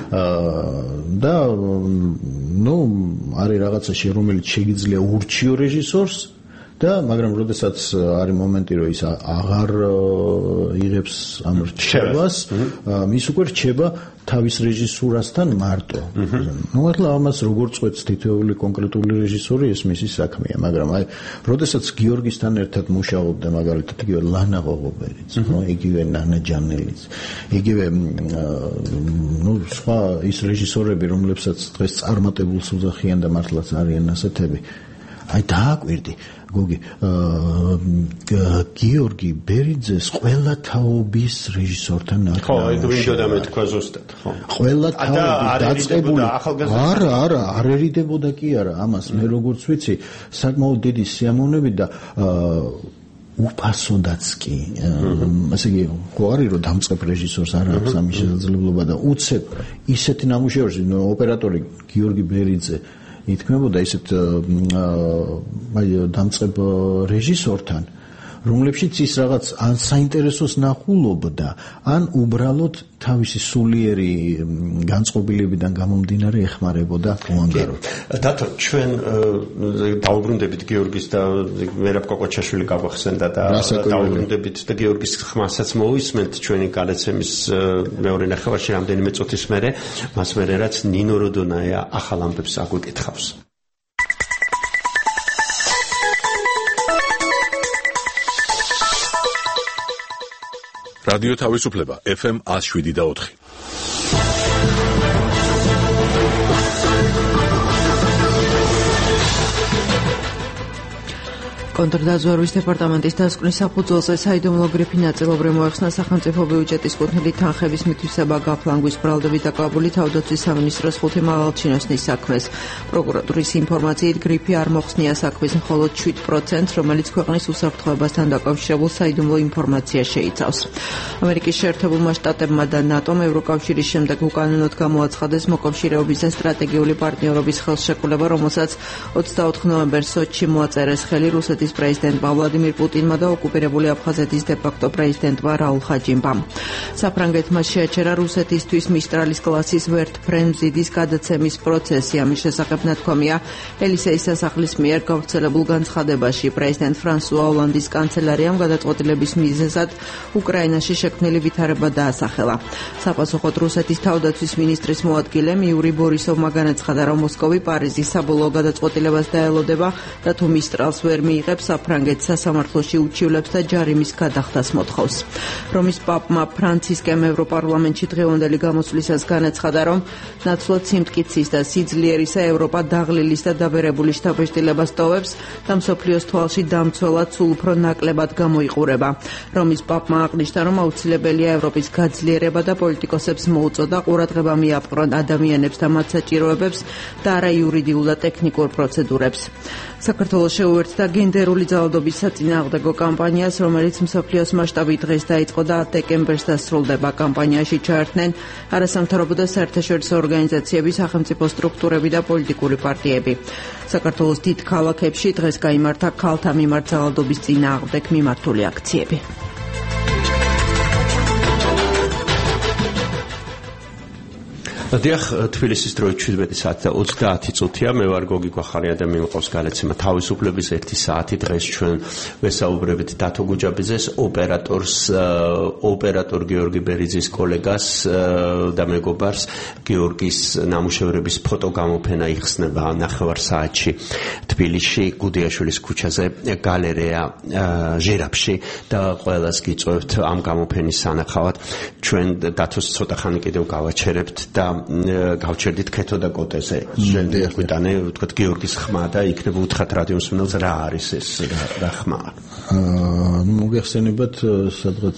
და ну, არის რაღაცა შე, რომელიც შეიძლება ურჩიო რეჟისორს და მაგრამ როდესაც არის მომენტი, რომ ის აღარ იღებს ამ რჩევას, მის უკვე რჩება თავის რეჟისურასთან მარტო. ну, ახლა ამას როგორ წყვეტს თითოეული კონკრეტული რეჟისორი, ეს მისი საქმეა, მაგრამ აი, როდესაც გიორგისთან ერთად მუშაობდა, მაგალითად, იგივე ლანა ღოღობერიც, ხო, იგივე ნანა ჯანელიც, იგივე ну, სხვა ის რეჟისორები, რომლებსაც დღეს წარმატებულს უძახიან და მართლაც არიან ასეთები. აი, დააკვირდი, გოგი, გიორგი ბერიძეს ყველა თაობის რეჟისორთან აქვს. ხო, ეგ მინდოდა მეთქვა ზუსტად, ხო. ყველა თაობის დაწყებული. არა, არა, არ ერიდებოდა კი არა, ამას მე როგორც ვიცი, საკმაოდ დიდი სიამოვნებით და უფასოდაც კი. ასე იგი, ხო არის რომ დამწყებ რეჟისორს არ აქვს ამის შესაძლებლობა და უცებ ისეთი ნამუშევრში, ოპერატორი გიორგი ბერიძე ითქმებოდა ისეთ აი დამწყებ რეჟისორთან, რომლებშიც ის რაღაც ან საინტერესოს ნახულობდა, ან უბრალოდ თავისი სულიერი განწყობილებიდან გამომდინარე ეხმარებოდა უანგაროდ. დათო, ჩვენ დაუბრუნდებით გიორგის და მერაბ კოკოჩაშვილი გავახსენდა და დაუბრუნდებით და გიორგის ხმასაც მოვისმენთ ჩვენი გადაცემის მეორე ნახევარში რამდენიმე წუთის მერე, მას მერე რაც ნინო როდონაია ახალ ამბებს აგვიკითხავს. რადიო თავისუფლება ეფ ემ one oh seven და four. კონტრდაზვერვის დეპარტამენტის დასკვნის საფუძველზე საიდუმლო გრიფი ნაწილობრივ მოეხსნა სახელმწიფო ბიუჯეტის კუთვნილი თანხების მითვისება გაფლანგვის ბრალდებით დაკავებული თავდაცვის სამინისტროს ხუთი მაღალჩინოსნის საქმეს. პროკურატურის ინფორმაციით გრიფი არ მოხსნია საქმის მხოლოდ seven procents, რომელიც ქვეყნის უსაფრთხოებასთან დაკავშირებულ საიდუმლო ინფორმაციას შეიცავს. ამერიკის შეერთებულმა შტატებმა და ნატომ ევროკავშირის შემდეგ უკანონოდ გამოაცხადეს მოკავშირეობის და სტრატეგიული პარტნიორობის ხელშეკრულება, რომელსაც ოცდაოთხ ნოემბერს სოჩში მოაწერეს ხელი რუსეთის პრეზიდენტმა ვლადიმირ პუტინმა და ოკუპირებული აფხაზეთის დე-ფაქტო პრეზიდენტმა რაულ ხაჯიმბამ. საფრანგეთმა შეაჩერა რუსეთისთვის მისტრალის კლასის ვერტფრენზიდის გადაცემის პროცესი. ამის შესახებ ნათქვამია ელისეის სასახლის მიერ გავრცელებულ განცხადებაში. პრეზიდენტ ფრანსუა ოლანდის კანცელერიამ გადაწყვეტილების მიზეზად უკრაინაში შექმნილი ვითარება დაასახელა. საპასუხოდ რუსეთის თავდაცვის მინისტრის მოადგილემ იური ბორისოვმა განაცხადა, რომ მოსკოვი პარიზის საბოლოო გადაწყვეტილებას დაელოდება და თუ მისტრალს ვერ მიიღებს, წერილებს საფრანგეთის სასამართლოში უჩივლებს და ჯარიმის გადახდას მოთხოვს. რომის პაპმა ფრანცისკემ ევროპარლამენტში დღევანდელი გამოსვლისას განაცხადა, რომ ნაცვლად სიმტკიცის და სიძლიერისა ევროპა დაღლილის და დაბერებული შთაბეჭდილებას ტოვებს და მსოფლიოს თვალში დამცველად სულ უფრო ნაკლებად გამოიყურება. რომის პაპმა აღნიშნა, რომ აუცილებელია ევროპის გაძლიერება და პოლიტიკოსებს მოუწოდა ყურადღება მიაპყრონ ადამიანებს და მათ საჭიროებებს და არა იურიდიულ და ტექნიკურ პროცედურებს. საქართველოს შეუერთდა გენდერული ძალადობის საწინააღმდეგო კამპანიას, რომელიც მსოფლიოს მასშტაბით დღეს დაიწყო და დეკემბერს დასრულდება. კამპანიაში ჩაერთნენ არასამთავრობო და საერთაშორისო ორგანიზაციები, სახელმწიფო სტრუქტურები და პოლიტიკური პარტიები. საქართველოს დიდ ქალაქებში დღეს გაიმართა ქალთა მიმართ ძალადობის წინააღმდეგ მიმართული აქციები. დიახ, თბილისის დროით შვიდმეტი საათი და ოცდაათი წუთია. მე ვარ გოგი გვახარია და მიმყავს განაცემა თავისუფლების ერთი საათი. დღეს ჩვენ ვესაუბრებით დათო გუჯაბიძეს, ოპერატორს, ოპერატორ გიორგი ბერიძის კოლეგას და მეგობარს. გიორგის ნამუშევრების ფოტოგამოფენა იხსნება ნახევარ საათში თბილისში, გუდიაშვილის ქუჩაზე, გალერეა ჟირაფში და ყველას გიწევთ ამ გამოფენის სანახავად. ჩვენ დათოს ცოტა ხანი კიდევ გავაჩერებთ და გავჩერდით ქეთო და კოტეზე. შემდეგ გვიტანე, ვთქვათ, გიორგის ხმა და იქნება უთხრათ რადიო მსმენელს რა არის ეს რა ხმა. აა ნუ მოგეხსენებათ სადღაც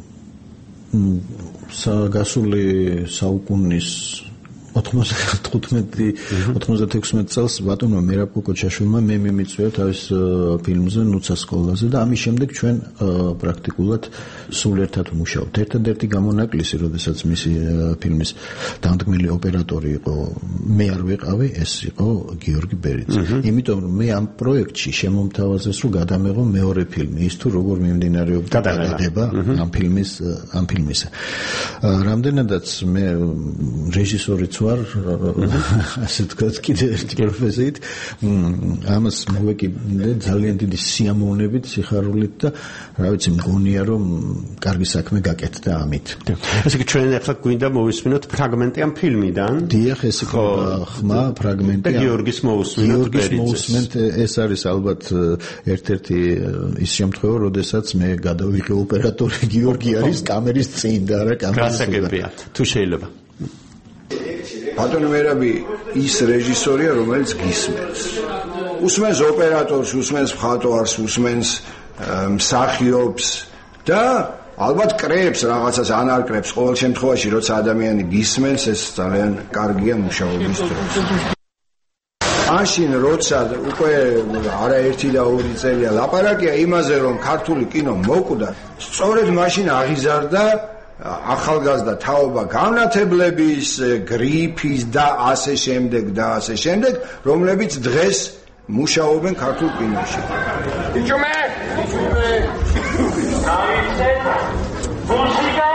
გასული საუკუნის ოთხმოცდათხუთმეტი ოცდაექვსმეტ წელს ბატონმა მერაბ კოკოჩაშვილმა მე მიმიწვია თავის ფილმზე ნუცა სკოლაზე და ამის შემდეგ ჩვენ პრაქტიკულად სულ ერთად ვმუშაობთ. ერთადერთი გამონაკლისი, როდესაც მისი ფილმის დამდგმელი ოპერატორი იყო მე არ ვიყავი, ეს იყო გიორგი ბერიძე. იმიტომ რომ მე ამ პროექტში შემომთავაზეს, რომ გადამეღო მეორე ფილმი, ის თუ როგორ მიმდინარეობდა გადადება ამ ფილმის ამ ფილმისა. რამდენადაც მე რეჟისორიც ვარ, ასე თქვათ, კიდევ ერთი პროფესიით, ამას მოვეკიდე ძალიან დიდი სიამოვნებით, სიხარულით და რა ვიცი, მგონია რომ კარგი საქმე გაკეთდა ამით. ესე იგი ჩვენ ახლა გვინდა მოვისმინოთ ფრაგმენტი ამ ფილმიდან. დიახ, ეს იყო ხმა ფრაგმენტი. და გიორგის მოусმინოთ. გიორგის მოусმენთ, ეს არის ალბათ ერთ-ერთი ის შემთხვევა, როდესაც მე გადავიღე ოპერატორი გიორგი არის კამერის წინ და არა კამერის გასაგებია. თუ შეიძლება. ბატონო მერაბი ის რეჟისორია, რომელიც გისმენს. უსმენს ოპერატორს, უსმენს მხატვარს, უსმენს მსახიობს და ალბათ კრებს რაღაცას ანარკრებს. ყოველ შემთხვევაში, როცა ადამიანი გისმენს, ეს ძალიან კარგია მუშაობის დროს. მაშინ როცა უკვე არაერთი და ორი წელია ლაპარაკია იმაზე, რომ ქართული კინო მოკვდა, სწორედ მაშინ აღიზარდა ახალგაზრდა თაობა განათებლების, გრიფის და ასე შემდეგ და ასე შემდეგ, რომლებიც დღეს მუშაობენ ქართულ კინოში. იჩუმე! იჩუმე! ავიცეთ! მუსიკა!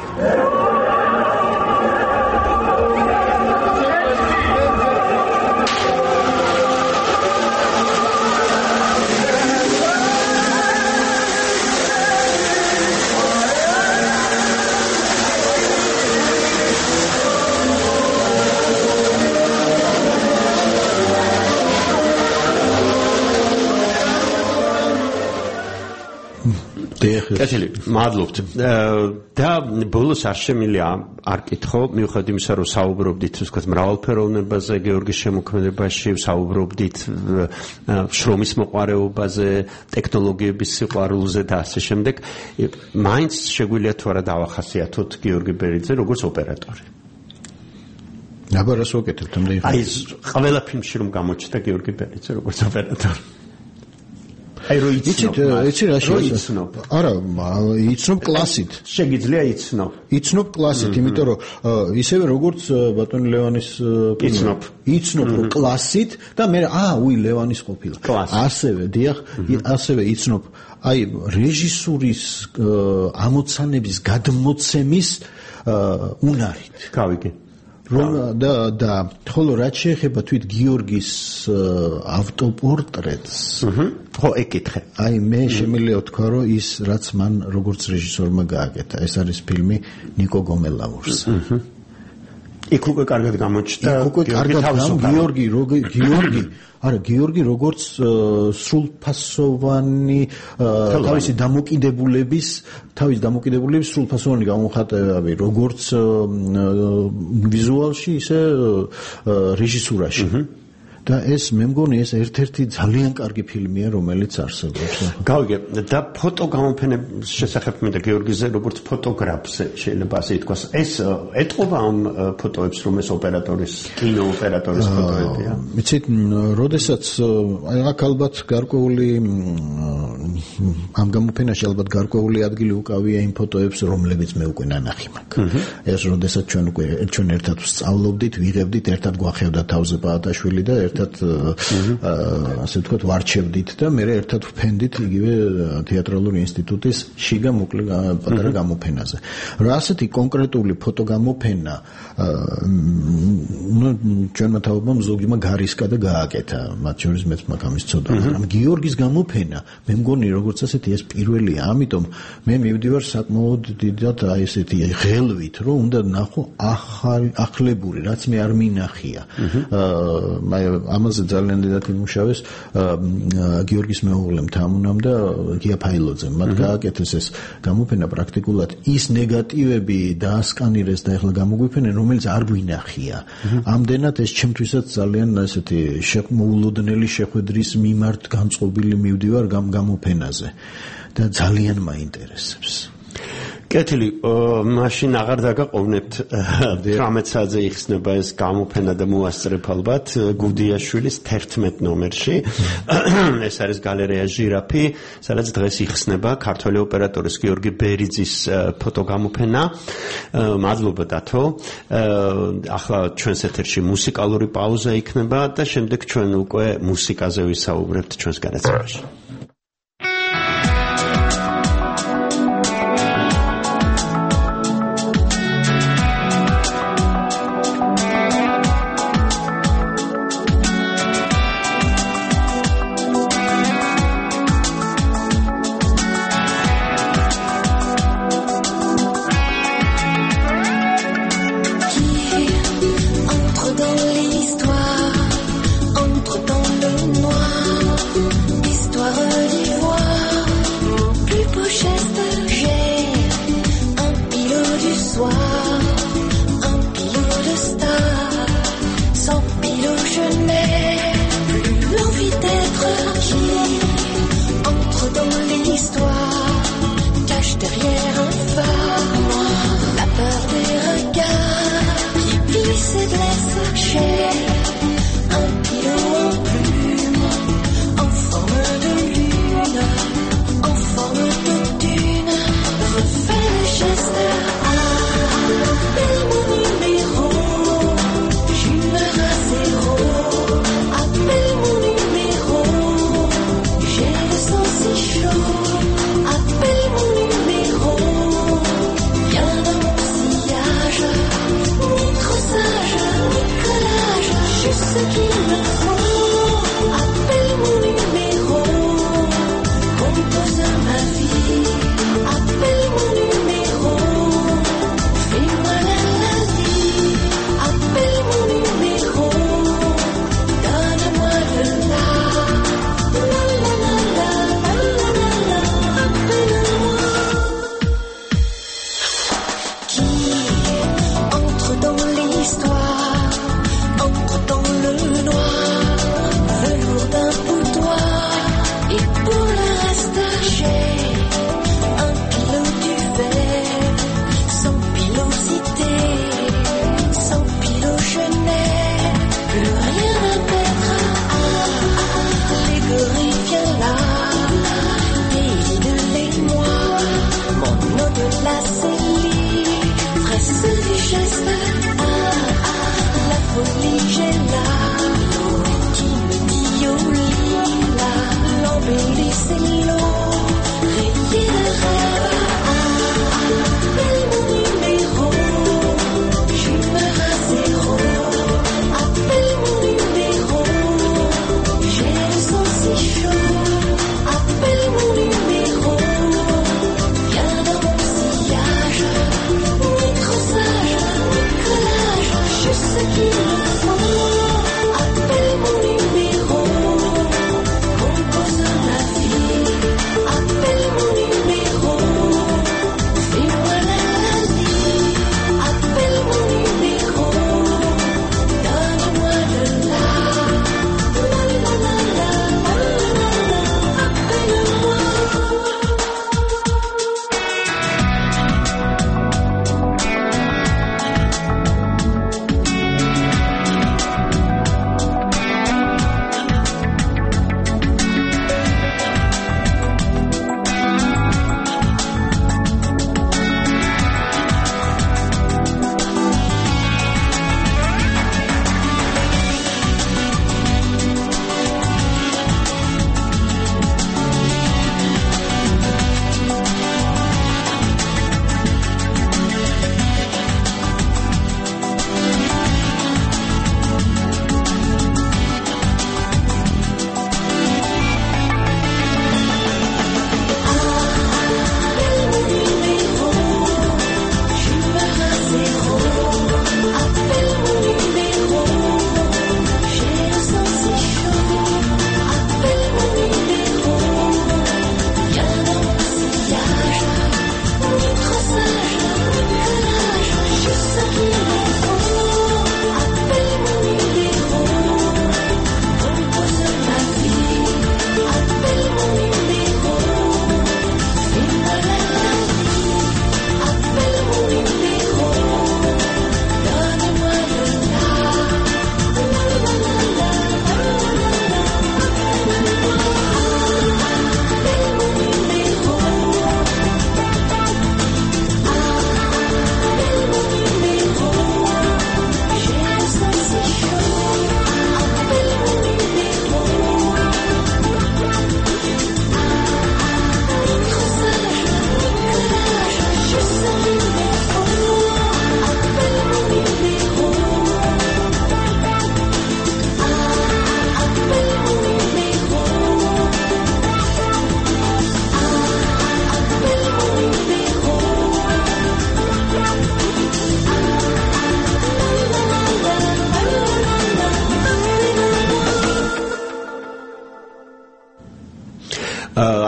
კეთილი, მადლობთ. და ბოლოს არ შემიძლია არ კითხო, მიუხედავად იმისა, რომ საუბრობდით, ვთქვათ, მრავალფეროვნებაზე, გიორგის შემოქმედებაში, საუბრობდით შრომის მოყვარეობაზე, ტექნოლოგიების სიყვარულზე და ასე შემდეგ, მაინც შეგვიძლია თუ არა დავახასიათოთ გიორგი ბერიძე როგორც ოპერატორი. აბა რას ვაკეთებთ ამდენი? აი, ყველა ფილმში რომ გამოჩნდა გიორგი ბერიძე როგორც ოპერატორი. აი რო იცნობ, იცი რა იცნობ. არა, იცნობ კლასით. შეგიძლია იცნობ. იცნობ კლასით, იმიტომ რომ ისევე როგორც ბატონი ლევანის იცნობ. იცნობ რომ კლასით და მე აა უი ლევანის ყოფილა. ასევე, დიახ, ასევე იცნობ აი რეჟისურის ამოცანების გადმოცემის უნარით. გავიგე. რომ და და ხოლო რაც შეეხება თვით გიორგის ავტოპორტრეტს, ხო ეკითხე. აი მე შემიძლია ვთქვა, რომ ის რაც მან როგორც რეჟისორმა გააკეთა, ეს არის ფილმი ნიკო გომელაურს. იქ უკვე კარგად გამოჩნდა. იქ უკვე კარგად გამოჩნდა გიორგი, გიორგი, არა, გიორგი როგორც სრულფასოვანი თავისი დამოკიდებულების, თავის დამოკიდებულების სრულფასოვანი გამოხატავი, როგორც ვიზუალში, ისე რეჟისურაში. და ეს მე მგონი ეს ერთ-ერთი ძალიან კარგი ფილმია, რომელიც არსებობს. გავიგე და ფოტო გამოფენების შესახებ მე და გიორგიზე როგორც ფოტოგრაფს შეიძლება ასე ითქვას. ეს ეტყობა ამ ფოტოებს, რომ ეს ოპერატორის, კინო ოპერატორის ფოტოებია. მიცით, როდესაც აი აქ ალბათ გარკვეული ამ გამოფენაში ალბათ გარკვეული ადგილი უკავია იმ ფოტოებს, რომლებიც მე უკვე ნანახი მაქვს. ეს როდესაც ჩვენ უკვე ჩვენ ერთად ვსწავლობდით, ვიღებდით, ერთად გვახევდა თავზე პაატაშვილი და ერთად ასე ვთქვათ ვარჩევდით და მე ერთად ვფენდით იგივე თეატრალური ინსტიტუტის შიგა მოკლე პატარა გამოფენაზე. რა ასეთი კონკრეტული ფოტოგამოფენა ნუ ჩვენმა თავებმა ზოგიმა გარისკა და გააკეთა, მათ შორის მეც მაქვს ამის ცოდვა, მაგრამ გიორგის გამოფენა მე მგონი როგორც ასეთი ეს პირველია, ამიტომ მე მივდივარ საკმაოდ დიდად აი ესეთი ღელვით, რომ უნდა ნახო ახლებური, რაც მე არ მინახია. აი ამაზე ძალიან დიდად იმუშავეს გიორგის მეუღლემ თამუნამ და გია ფაილოძემ. მათ გააკეთეს ეს გამოფენა პრაქტიკულად ის ნეგატივები დაასკანირეს და ეხლა გამოგვიფენენ, რომელიც არ გვინახია. ამდენად ეს ჩემთვისაც ძალიან ესეთი შემოულოდნელი შეხვედრის მიმართ განწყობილი მივდივარ გამოფენაზე და ძალიან მაინტერესებს. კეთილი, მაშინ აღარ დაგაყოვნებთ თვრამეტ საათზე იხსნება ეს გამოფენა და მოასწრებ ალბათ გუდიაშვილის თერთმეტ ნომერში. ეს არის გალერეა ჟირაფი, სადაც დღეს იხსნება ქართველი ოპერატორის გიორგი ბერიძის ფოტოგამოფენა. მადლობა დათო. ახლა ჩვენს ეთერში მუსიკალური პაუზა იქნება და შემდეგ ჩვენ უკვე მუსიკაზე ვისაუბრებთ ჩვენს განაცემაში.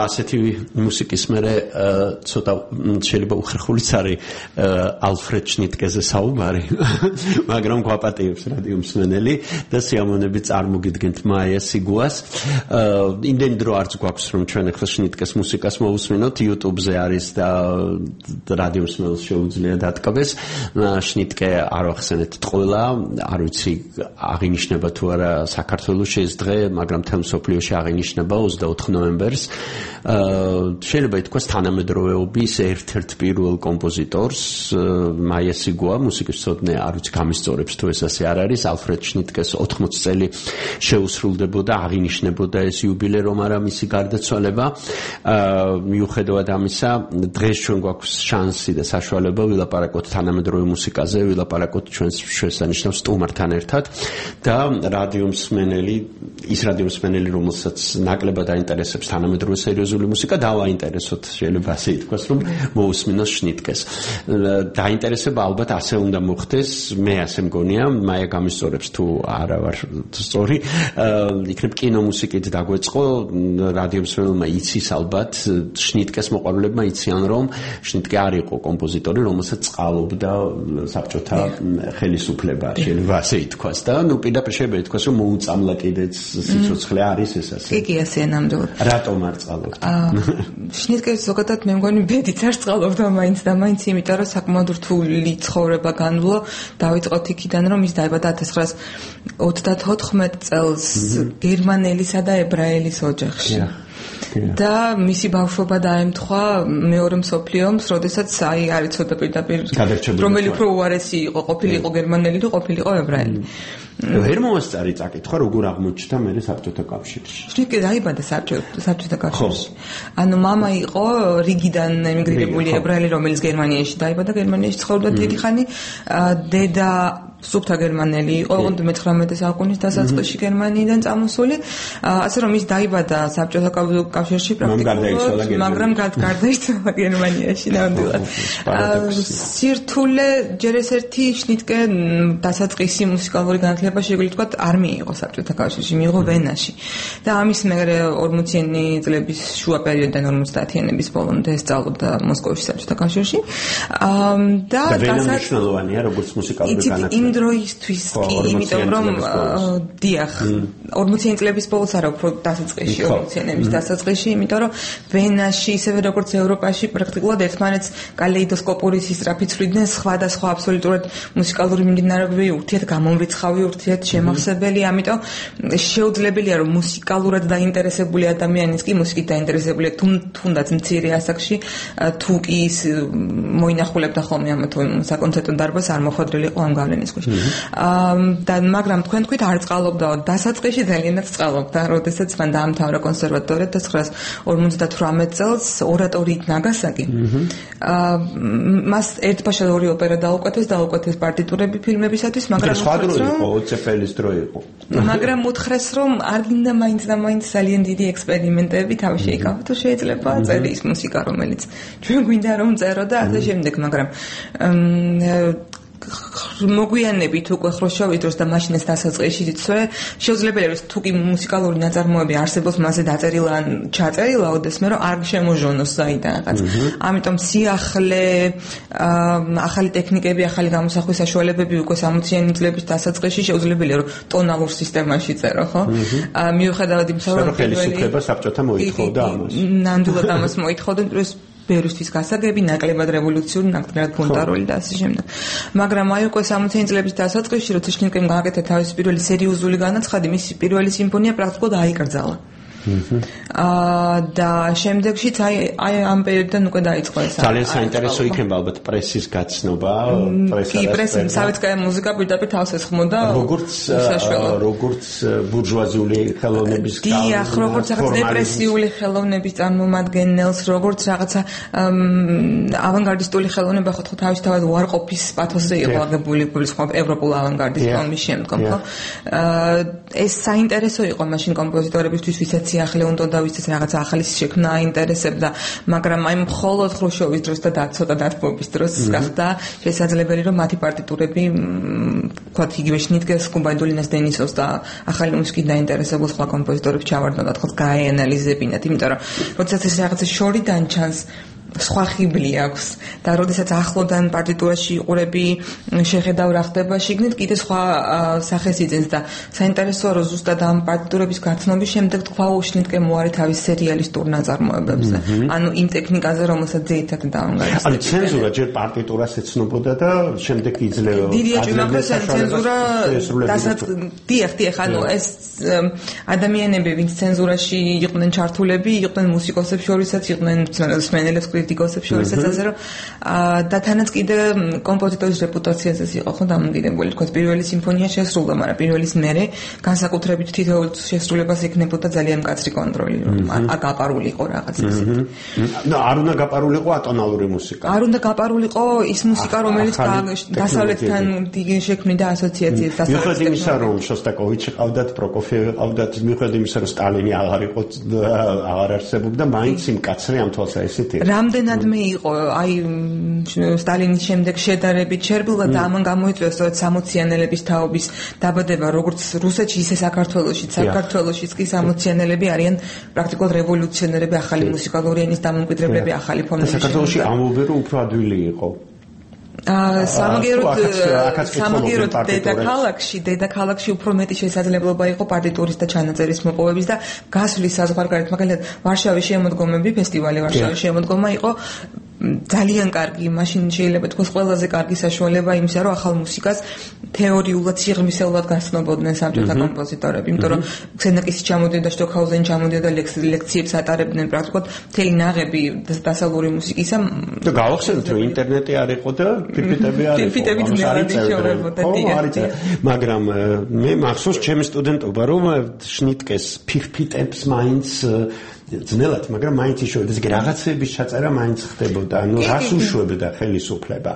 ასეთი მუსიკის მერე ცოტა შეიძლება უხერხულიც არის ალფრედ შნიტკეზე საუბარი, მაგრამ გვაპატიებს რადიო მსმენელი და სიამოვნებით წარმოგიდგენთ მაია სიგუას. იმდენი დრო არც გვაქვს რომ ჩვენ ახლა შნიტკეს მუსიკას მოვუსმინოთ, YouTube-ზე არის და რადიო მსმენელს შეუძლია დატკბეს. შნიტკე არ ახსენეთ ტყუილა, არ ვიცი აღინიშნება თუ არა საქართველოში ეს დღე, მაგრამ მთელ მსოფლიოში აღინიშნება ოცდაოთხ ნოემბერს. შეიძლება ითქვას თანამედროვეობის ერთ-ერთ პირველ კომპოზიტორს მაია სიგუა, მუსიკის მცოდნე არ ვიცი გამისწორებს თუ ეს ასე არ არის, ალფრედ შნიტკეს ოთხმოცი წელი შეუსრულდებოდა, აღინიშნებოდა ეს იუბილე, რომ არა მისი გარდაცვალება. მიუხედავად ამისა, დღეს ჩვენ გვაქვს შანსი და საშუალება ვილაპარაკოთ თანამედროვე მუსიკაზე, ვილაპარაკოთ ჩვენს შესანიშნავ სტუმართან ერთად და რადიო მსმენელი, ის რადიო მსმენელი, რომელსაც ნაკლებად აინტერესებს თანამედროვე სერიოზული მუსიკა, დავაინტერესოთ, შეიძლება ასე ითქვას, რომ მოусმინოს შნიტკეს. დაინტერესება ალბათ ასე უნდა მოხდეს, მე ასე მგონია, მაია გამისწორებს თუ არა ვარ სწორი, იქნებ კინომუსიკით დაგვეწყო, რადიო მსმენელმა იცის ალბათ, შნიტკეს მოყვარულებმა იციან, რომ შნიტკე არ იყო კომპოზიტორი, რომელსაც წყალობდა საბჭოთა ხელისუფლება, შეიძლება ასე ითქვას და ნუ პირდაპირ შეიძლება ითქვას, რომ მოუწამლა კიდეც სიცოცხლე არის ეს ასე. კი, კი, ასე ნამდვილად. რატომ არ წყალობდა? შნიტკეს ზოგადად მე მგონი ბედიც არ წყალობდა მაინც და მაინც, იმიტომ რომ საკმაოდ რთული ცხოვრება განვლო. დავიწყოთ იქიდან, რომ ის დაიბადა ათას ცხრაას ოცდათოთხმეტ წელს გერმანელისა და ებრაელის ოჯახში. და მისი ბავშვობა დაემთხვა მეორე მსოფლიო ომს, როდესაც აი არ იცოდა პირდაპირ რომელი უფრო უარესი იყო, ყოფილიყო გერმანელი და ყოფილიყო ებრაელი. ვერ მოასწარი წაკითხვა, როგორ აღმოჩნდა მე საბჭოთა კავშირში. შნიტკე დაიბადა საბჭოთა კავშირში. ანუ მამა იყო რიგიდან ემიგრირებული ებრაელი, რომელიც გერმანიაში დაიბადა, გერმანიაში ცხოვრობდა დიდი ხანი, დედა სუფთა გერმანელი იყო, მეცხრამეტე საუკუნის დასაწყისში გერმანიიდან წამოსული, ასე რომ ის დაიბადა საბჭოთა კავშირში პრაქტიკულად, მაგრამ გარდაიცვალა გერმანიაში ნამდვილად. სირთულე ჯერ ეს ერთი შნიტკე დასაწყისი მუსიკალური განათლება შეგვიძლია ვთქვათ არ მიიღო საბჭოთა კავშირში, მიიღო ვენაში. და ამის მერე ორმოციანი წლების შუა პერიოდიდან ორმოცდაათიანების ბოლომდე სწავლობდა მოსკოვში საბჭოთა კავშირში. და მნიშვნელოვანია როგორც მუსიკალური განათლება. დროისთვის კი, იმიტომ რომ დიახ, ორმოციანი წლების ბოლოს არა, უფრო დასაწყისში, ორმოციანების დასაწყისში, იმიტომ რომ ვენაში, ისევე როგორც ევროპაში, პრაქტიკულად ერთმანეთს კალეიდოსკოპური სისწრაფით ცვლიდნენ სხვადასხვა აბსოლუტურად მუსიკალური მიმდინარეობები, ურთიერთ გამომრიცხავი, ურთიერთ შემავსებელი, ამიტომ შეუძლებელია, რომ მუსიკალურად დაინტერესებული ადამიანიც კი მუსიკით დაინტერესებულია, თუნდაც მცირე ასაკში, თუ კი ის მოინახულებდა ხოლმე ამ თუ საკონცერტო დარბაზს არ მოხვედრილიყო ამ გავლენის ქვეშ. და მაგრამ თქვენ თქვით არ წყალობდა დასაწყისში ძალიანაც წყალობდა, როდესაც მან დაამთავრა კონსერვატორია და ცხრაას ორმოცდათვრამეტ წელს ორატორიით ნაგასაკი. მას ერთბაშად ორი ოპერა დაუკვეთეს, დაუკვეთეს პარტიტურები ფილმებისათვის, მაგრამ სხვა დრო იყო, ოცეფელის დრო იყო. მაგრამ უთხრეს, რომ არ გინდა მაინც და მაინც ძალიან დიდი ექსპერიმენტები თავი შეიკავა, თუ შეიძლება წერის მუსიკა, რომელიც ჩვენ გვინდა რომ წერო და ასე შემდეგ, მაგრამ მოგვიანებით უკვე ხრუშჩოვის დროს და მაშინ ეს დასაწყისში იცვე, შეუძლებელია რომ თუ კი მუსიკალური ნაწარმოები არსებობს მასზე დაწერილა ან ჩაწერილა, ოდესმე რომ არ შემოჟონოს საიდანაც. ამიტომ სიახლე, ახალი ტექნიკები, ახალი გამოსახვის საშუალებები უკვე სამოციანი წლების დასაწყისში შეუძლებელია რომ ტონალურ სისტემაში წერო, ხო? მიუხედავად იმისა, რომ ხელისუფლება საბჭოთა მოითხოვდა ამას. ნამდვილად ამას მოითხოვდა, ბევრისთვის გასაგები, ნაკლებად რევოლუციური, ნაკლებად ბუნტარული და ასე შემდეგ. მაგრამ აი უკვე სამოციანი წლების დასაწყისში, როცა შნიტკემ გააკეთა თავისი პირველი სერიოზული განაცხადი, მისი პირველი სიმფონია პრაქტიკულად აიკრძალა. და შემდეგშიც აი აი ამ პერიოდიდან უკვე დაიწყო ეს. ძალიან საინტერესო იქნება ალბათ პრესის გაცნობა, პრესა. კი, პრესის სავეთკაია მუსიკა პირდაპირ თავს ესხმოდა. როგორც როგორც ბურჟუაზიული ხელოვნების დიახ, როგორც რაღაც დეპრესიული ხელოვნების წარმომადგენელს, როგორც რაღაცა ავანგარდისტული ხელოვნება ხო თავისთავად უარყოფის პათოსზე იყო აგებული სხვა ევროპულ ავანგარდის ფორმის შემდგომ, ხო? ეს საინტერესო იყო მაშინ კომპოზიტორებისთვის, ვისაც სიახლე უნდა დავიცეს რაღაცა ახალი შექმნა აინტერესებდა, მაგრამ აი მხოლოდ ხრუშჩოვის დროს და ცოტა დათბობის დროს გახდა შესაძლებელი რომ მათი პარტიტურები ვთქვათ იგივე შნიტკეს, გუბაიდულინას, დენისოვს და ახალი მუსიკით დაინტერესებულ სხვა კომპოზიტორებს ჩავარდნოთ და თქოს გაეანალიზებინათ, იმიტომ რომ როდესაც ეს რაღაცა შორიდან ჩანს სხვა ხიბლი აქვს და როდესაც ახლოდან პარტიტურაში იყურები შეხედავ რა ხდება შიგნით კიდე სხვა სახეს იძენს და საინტერესოა რომ ზუსტად ამ პარტიტურების გაცნობის შემდეგ თქვა უშნიტკე მოარი თავის სერიალისტურ ნაწარმოებებზე ანუ იმ ტექნიკაზე რომელსაც ძირითადად დაანგარიშდა ანუ ცენზურა ჯერ პარტიტურას ეცნობოდა და შემდეგ იძლევა დირიაჯი ცენზურა დასაც დიახ დიახ ანუ ეს ადამიანები ვინც ცენზურაში იყვნენ ჩართულები იყვნენ მუსიკოსებს შორისაც იყვნენ მსმენელებს კრიტიკოსებს შორისაც ასე რომ და თანაც კიდე კომპოზიტორის რეპუტაციაზეც იყო ხო დამოკიდებული თქოს პირველი სიმფონია შესრულდა მაგრამ პირველის მერე განსაკუთრებით თითოეულ შესრულებას ექნებოდა ძალიან მკაცრი კონტროლი რომ აკაპარულიყო რაღაც ისეთი ნუ არ უნდა გაპარულიყო ატონალური მუსიკა არ უნდა გაპარულიყო ის მუსიკა რომელიც დასავლეთთან შექმნიდა ასოციაციებს დასავლეთთან მიუხედავად იმისა რომ შოსტაკოვიჩი ყავდათ პროკოფიევი ყავდათ მიუხედავად იმისა რომ სტალინი აღარ იყო აღარ არსებობდა მაინც იმ კაცრი ამ თვალსაზრისით რამდენადმე იყო აი სტალინის შემდეგ შედარებით შერბილდა და ამან გამოიწვია სწორედ სამოციანელების თაობის დაბადება როგორც რუსეთში ისე საქართველოში საქართველოშიც კი სამოციანელები არიან პრაქტიკულად რევოლუციონერები ახალი მუსიკალური ენის დამოუკიდებლები ახალი ფონდების საქართველოში ამბობენ რომ უფრო ადვილი იყო აა სამაგეროდ სამაგეროდ დედაქალაქში დედაქალაქში უფრო მეტი შესაძლებლობა იყო პარტიტურის და ჩანაწერის მოპოვების და გასვლის საზღვარგარეთ მაგალითად ვარშავის შემოდგომები ფესტივალი ვარშავის შემოდგომა იყო ძალიან კარგი მაშინ შეიძლება თქოს ყველაზე კარგი საშუალება იმისა რომ ახალ მუსიკას თეორიულად სიღრმისეულად გასნობოდნენ საბჭოთა კომპოზიტორები იმიტომ რომ ქსენაკისი ჩამოდიოდა შტოკჰაუზენი ჩამოდიოდა ლექციებს ატარებდნენ პრაქტიკულად მთელი ნაღები დასავლური მუსიკისა და გავახსენოთ რომ ინტერნეტი არ იყო და ფირფიტები არ იყო ფირფიტები ძნელად მაგრამ მე მახსოვს ჩემი სტუდენტობა რომ შნიტკეს ფირფიტებს მაინც ძნელად, მაგრამ მაინც იშოვდა ეს რაღაცების ჩაწერა მაინც ხდებოდა. ანუ რას უშვებდა ხელისუფლება?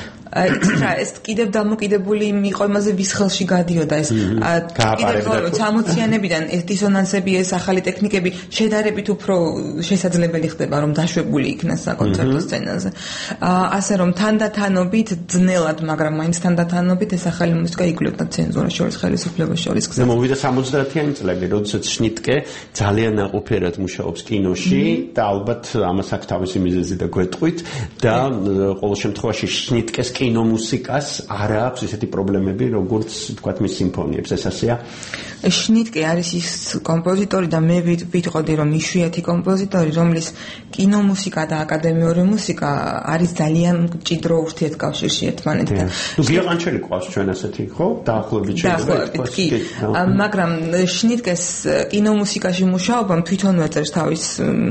ეს კიდევ დამოკიდებული იყო იმაზე ვის ხელში გადიოდა ეს კიდევ სამოციანებიდან ეს დისონანსები ეს ახალი ტექნიკები შედარებით უფრო შესაძლებელი ხდება რომ დაშვებული იქნას საკონცერტო სცენაზე ასე რომ თანდათანობით ძნელად მაგრამ მაინც თანდათანობით ეს ახალი მუსიკა იგლებდა ცენზურას შორის ხელისუფლებას შორის გზა მოვიდა სამოცდაათიანი წლები როდესაც შნიტკე ძალიან აყოფერად მუშაობს კინოში და ალბათ ამას აქვს თავისი მიზეზი და გვეტყვით და ყოველ შემთხვევაში შნიტკეს კინომუსიკას არ აქვს ესეთი პრობლემები როგორც თქვათ მის სიმფონიებს ეს ასეა შნიტკე არის ის კომპოზიტორი და მე ვიტყოდი რომ იშვიათი კომპოზიტორი რომლის კინომუსიკა და აკადემიური მუსიკა არის ძალიან მჭიდრო ურთიერთკავშირში ერთმანეთთან ნუ გიაყანჩელი ყავს ჩვენ ასეთი ხო დაახლოებით შეიძლება თქვა მაგრამ შნიტკეს კინომუსიკაში მუშაობამ თვითონ ეწერს თავის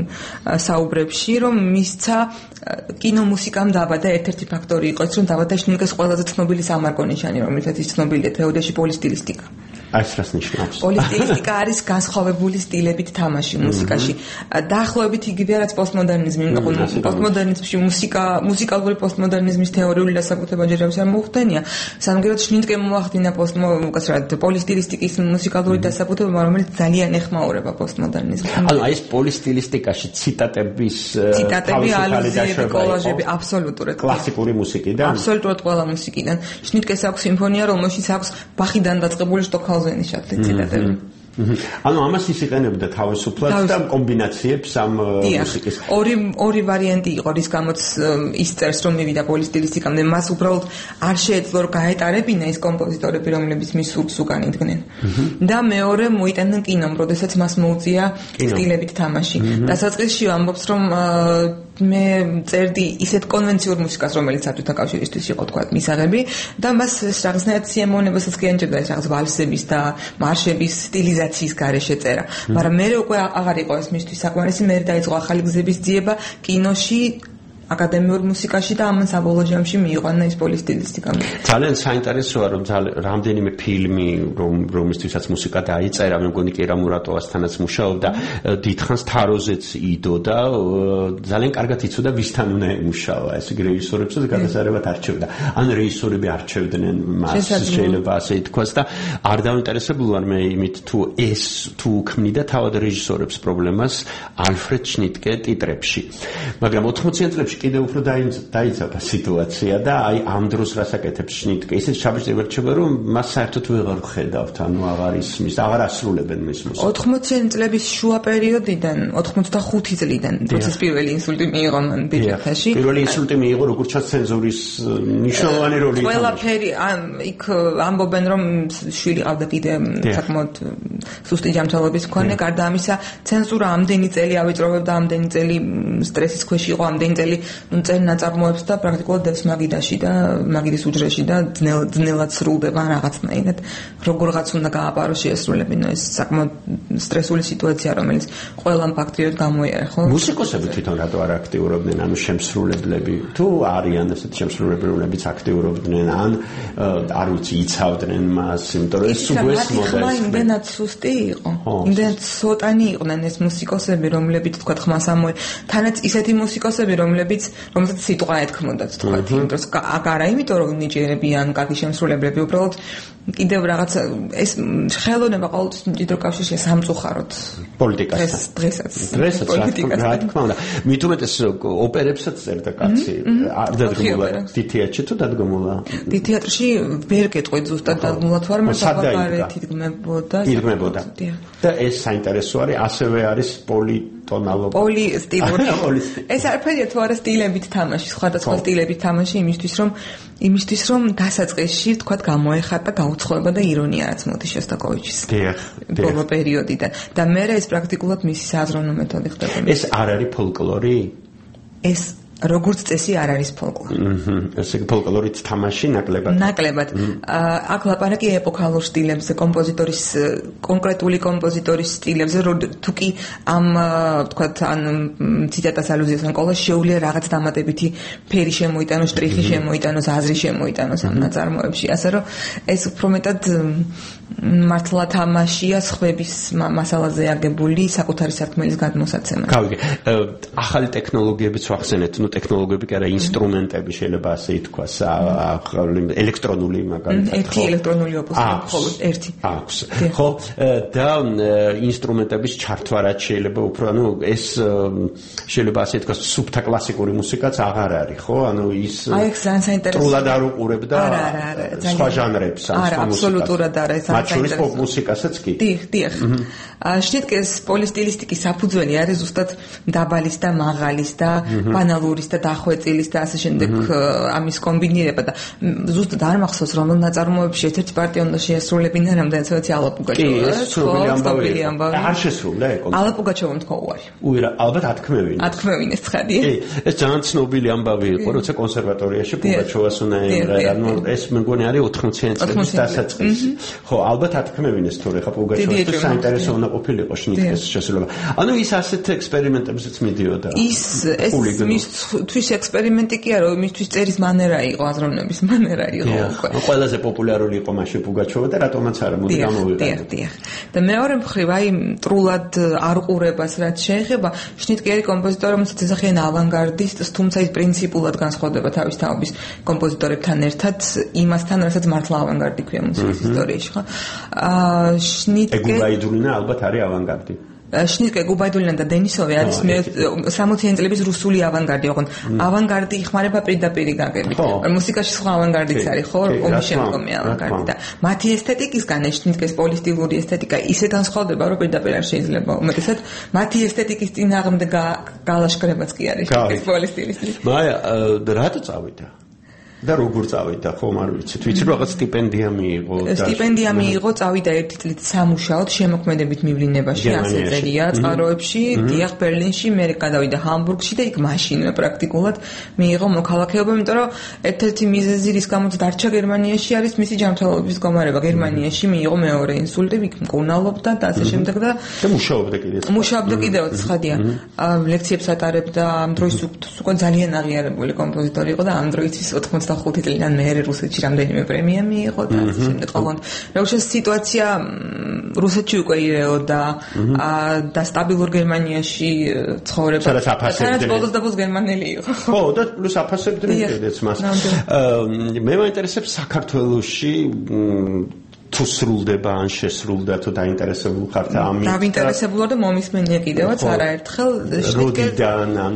საუბრებში რომ მისცა კინომუსიკამ დაბადა ერთ-ერთი ფაქტორი იყო ის რომ დაბადა შნიტკეს ყველაზე ცნობილი სამარკონიშანი რომელსაც ის ცნობილია თეორიაში პოლისტილისტიკა აი ეს რას ნიშნავს? პოლისტილისტიკა არის განსხვავებული სტილებით თამაში მუსიკაში. დაახლოებით იგივე რაც პოსტმოდერნიზმი, პოსტმოდერნიზმში მუსიკა, მუსიკალური პოსტმოდერნიზმის თეორიული დასაკუთრება ჯერ არ მოხდენია. სამაგეროდ შნიტკემ მოახდინა პოსტმოდერნიზმის პოლისტილისტიკის მუსიკალური დასაკუთრება, რომელიც ძალიან ეხმაურება პოსტმოდერნიზმს. ანუ აი ეს პოლისტილისტიკაში ციტატების ციტატები, ალუზიები, კოლაჟები აბსოლუტურად კლასიკური მუსიკიდან? აბსოლუტურად ყველა მუსიკიდან. შნიტკეს აქვს სიმფონია, რომელშიც აქვს ბახიდან დაწყებული შტოკჰაუზენის შატლი ციტატები. ანუ ამას ის იყენებდა თავისუფლად და კომბინაციებს ამ მუსიკის. ორი ორი ვარიანტი იყო, რის გამოც ის წერს რომ მივიდა პოლისტილისტიკამდე, მას უბრალოდ არ შეეძლო რომ გაეტარებინა ეს კომპოზიტორები, რომლებიც მის სულს უკან იდგნენ. და მეორე მოიტანა კინომ, როდესაც მას მოუწია სტილებით თამაში. დასაწყისში ამბობს რომ მე წერდი ისეთ კონვენციურ მუსიკას, რომელიც საბჭოთა კავშირისთვის იყო თქვა მისაღები და მას რაღაცნაირად სიამოვნებასაც გიანჯებდა ეს რაღაც ვალსების და მარშების სტილიზაციის გარეშე წერა. მაგრამ მე უკვე აღარ იყო ეს მისთვის საკმარისი, მე დაიწყო ახალი გზების ძიება კინოში აკადემიურ მუსიკაში და ამან საბოლოო ჯამში მიიყვანა ის პოლისტილისტიკა. ძალიან საინტერესოა რომ რამდენიმე ფილმი რომ რომისთვისაც მუსიკა დაიწერა, მე მგონი კირა მურატოვასთანაც მუშაობდა, დიდხანს თაროზეც იდო და ძალიან კარგად იცოდა ვისთან უნდა ემუშავა, ესე იგი რეჟისორებსაც გადასარევად არჩევდა. ან რეჟისორები არჩევდნენ მას შეიძლება ასე ითქვას და არ დაინტერესებული ვარ მე იმით თუ ეს თუ ქმნიდა თავად რეჟისორებს პრობლემას ალფრედ შნიტკე ტიტრებში. მაგრამ ოთხმოციან წლებში კიდევ უფრო დაიძაბა სიტუაცია და აი ამ დროს რასაკეთებს შნიტკე ისეთ შაბჭდება რჩება რომ მას საერთოდ ვეღარ ხედავთ ანუ აღარ ისმის აღარ ასრულებენ მის მუსიკას. ოთხმოციანი წლების შუა პერიოდიდან ოცდახუთი წლიდან როცა პირველი ინსულტი მიიღო მან ბიჭეთაში. პირველი ინსულტი მიიღო როგორც ჩანს ცენზურის მნიშვნელოვანი როლი. ყველაფერი იქ ამბობენ რომ შვილი ყავდა კიდე საკმაოდ სუსტი ჯანმრთელობის მქონე, გარდა ამისა ცენზურა ამდენი წელი ავიწროვებდა, ამდენი წელი სტრესის ქვეშ იყო, ამდენი წელი წერდა ნაწარმოებს და პრაქტიკულად დევს მაგიდაში და მაგიდის უჯრეში და ძნელად სრულდება რაღაცნაირად. როგორღაც უნდა გააპარო შეესრულებინო ეს საკმაოდ სტრესული სიტუაცია, რომელიც ყველამ ფაქტიურად გამოიარა, ხო? მუსიკოსები თვითონ რატო არ აქტიურობდნენ, ანუ შემსრულებლები თუ არიან ესეთი შემსრულებლებიც აქტიურობდნენ, ან არ ვიცი, იცავდნენ მას, იმიტომ რომ ეს უგეს მოდელს. იმდენად სუსტი იყო. იმდენად ცოტანი იყვნენ ეს მუსიკოსები, რომლებიც თქვა ხმას ამოე. თანაც ისეთი მუსიკოსები, რომლებიც რომელსაც სიტყვა ეთქმოდათ, თქვა, იმიტომ რომ არა იმიტომ რომ ნიჭიერები ან კარგი შემსრულებლები, უბრალოდ კიდევ რაღაც ეს ხელოვნება ყოველთვის მჭიდრო კავშირშია სამწუხაროდ პოლიტიკასთან. დღესაც დღესაც რა თქმა უნდა. მით უმეტეს ოპერებსაც წერდა კაცი. არ დადგმულა თეატრში თუ დადგმულა? თეატრში ვერ გეტყვით ზუსტად დადგმულა თუ არა, მაგრამ საფაგარეთ იდგმებოდა. იდგმებოდა. და ეს საინტერესო არის, ასევე არის პოლიტონალო. პოლისტილური. ეს არაფერია თუ არა სტილებით თამაში, სხვადასხვა სტილებით თამაში იმისთვის რომ იმისთვის რომ დასაწყისში თქვა გამოეხატა გაუცხოება და ირონია რაც მოდის შოსტაკოვიჩის. დიახ, ბოლო პერიოდიდან და მე ეს პრაქტიკულად მისი საზრუნო მეთოდი ხდება. ეს არ არის ფოლკლორი? ეს როგორც წესი არ არის ფოლკლორი. აჰა, ესე ფოლკლორით თამაში ნაკლებად. ნაკლებად. აქ ლაპარაკი ეპოქალურ სტილებზე, კომპოზიტორის კონკრეტული კომპოზიტორის სტილებზე, თუ კი ამ ვთქვათ, ან ციტატას ალუზიას ან ყოლა შეუძლია რაღაც დამატებითი ფერი შემოიტანოს, შტრიხი შემოიტანოს, აზრი შემოიტანოს ამ ნაწარმოებში, ასე რომ ეს უფრო მეტად მართლა თამაშია სხვების მასალაზე აგებული საკუთარი სარქმელის გადმოსაცემა. გავიგე. ახალი ტექნოლოგიებიც ვახსენეთ, ნუ ტექნოლოგიები კი არა, ინსტრუმენტები შეიძლება ასე ითქვას, ელექტრონული მაგალითად. ერთი ელექტრონული ოპუსი, მხოლოდ ერთი. აქვს. ხო, და ინსტრუმენტების ჩართვა რაც შეიძლება უფრო, ანუ ეს შეიძლება ასე ითქვას, სუფთა კლასიკური მუსიკაც აღარ არის, ხო? ანუ ის აი ეს ძალიან საინტერესოა. სრულად არ უყურებდა სხვა ჟანრებს, ან სხვა მუსიკას. აბსოლუტურად არა, ეს მათ შორის პოპ მუსიკასაც კი. დიახ, დიახ. შნიტკეს პოლისტილისტიკის საფუძველი არის ზუსტად დაბალის და მაღალის და ბანალურის და დახვეწილის და ასე შემდეგ ამის კომბინირება და ზუსტად არ მახსოვს რომელ ნაწარმოებში ერთ-ერთი პარტია უნდა შეესრულებინა რამდენიც ვიცი ალა პუგაჩოვა. კი, სრული ამბავი. არ შესრულდა ეკო. ალა პუგაჩოვამ თქვა უარი. უირა, ალბათ ათქმევინეს. ათქმევინეს ცხადია. კი, ეს ძალიან ცნობილი ამბავი იყო, როცა კონსერვატორიაში პუგაჩოვას უნდა ემღერა. ანუ ეს მე მგონი არის ოთხმოციანი წლების დასაწყისი. ხო, ალბათ ათქმევინეს თორე ხა პუგაჩოვას საინტერესო უნდა ყოფილიყო შნიტკეს შესრულება. ანუ ის ასეთ ექსპერიმენტებზეც მიდიოდა. ის ეს მისთვის ექსპერიმენტი კი არა, მისთვის წერის მანერა იყო, აზროვნების მანერა იყო. ყველაზე პოპულარული იყო მაშინ პუგაჩოვა და რატომაც არა მოდი გამოვიყენო. დიახ, დიახ. და მეორე მხრივ აი მტრულად არ ყურებას რაც შეეხება, შნიტკე არის კომპოზიტორი, რომელსაც ეძახიან ავანგარდისტს, თუმცა ის პრინციპულად განსხვავდება თავის თაობის კომპოზიტორებთან ერთად, იმასთან, რასაც მართლა ავანგარდი ქვია მუსიკის ისტორიაში, ხო? აა შნიტკე ეგუბაიდულინა ალბათ არის ავანგარდი. შნიტკე, გუბაიდულინა და დენისოვი არის სამოციანი წლების რუსული ავანგარდი, ოღონდ ავანგარდი იხმარება პირდაპირი გაგებით. მუსიკაში სხვა ავანგარდიც არის, ხო? ომის შემდგომი ავანგარდი და მათი ესთეტიკისგან შნიტკეს პოლისტილური ესთეტიკა ისე განსხვავდება, რომ პირდაპირ არ შეიძლება. უმეტესად მათი ესთეტიკის წინააღმდეგ გალაშქრებაც კი არის შნიტკეს პოლისტილის. მაია, რატო წავიდა? და როგორ წავიდა, ხომ არ ვიცით. ვიცი რომ რაღაც სტიპენდია მიიღო და სტიპენდია მიიღო, წავიდა ერთი წლით სამუშაოდ შემოქმედებით მივლინებაში, ასე წერია, წყაროებში, დიახ ბერლინში, მე გადავიდა ჰამბურგში და იქ მაშინვე პრაქტიკულად მიიღო მოქალაქეობა, იმიტომ რომ ერთ-ერთი მიზეზი რის გამოც დარჩა გერმანიაში არის მისი ჯანმრთელობის მდგომარეობა. გერმანიაში მიიღო მეორე ინსულტი, იქ მკურნალობდა და ასე შემდეგ და და მუშაობდა კიდეც. მუშაობდა კიდევ ცხადია. ლექციებს ატარებდა, ამ დროის უკვე ძალიან აღიარებული კომპოზიტორი იყო და ამ დროისთვის ოთხმოცდახუთი წლიდან მერე რუსეთში რამდენიმე პრემია მიიღო და ასე შემდეგ. ოღონდ როგორც სიტუაცია რუსეთში უკვე ირეოდა და სტაბილურ გერმანიაში ცხოვრება. სადაც ბოლოს და ბოლოს გერმანელი იყო. ხო, და პლუს აფასებდნენ კიდეც მას. მე მაინტერესებს საქართველოში თუ სრულდება ან შესრულდა თუ დაინტერესებული ხართ ამით. დაინტერესებული ვარ და მომისმენია კიდევაც არაერთხელ როდიდან ან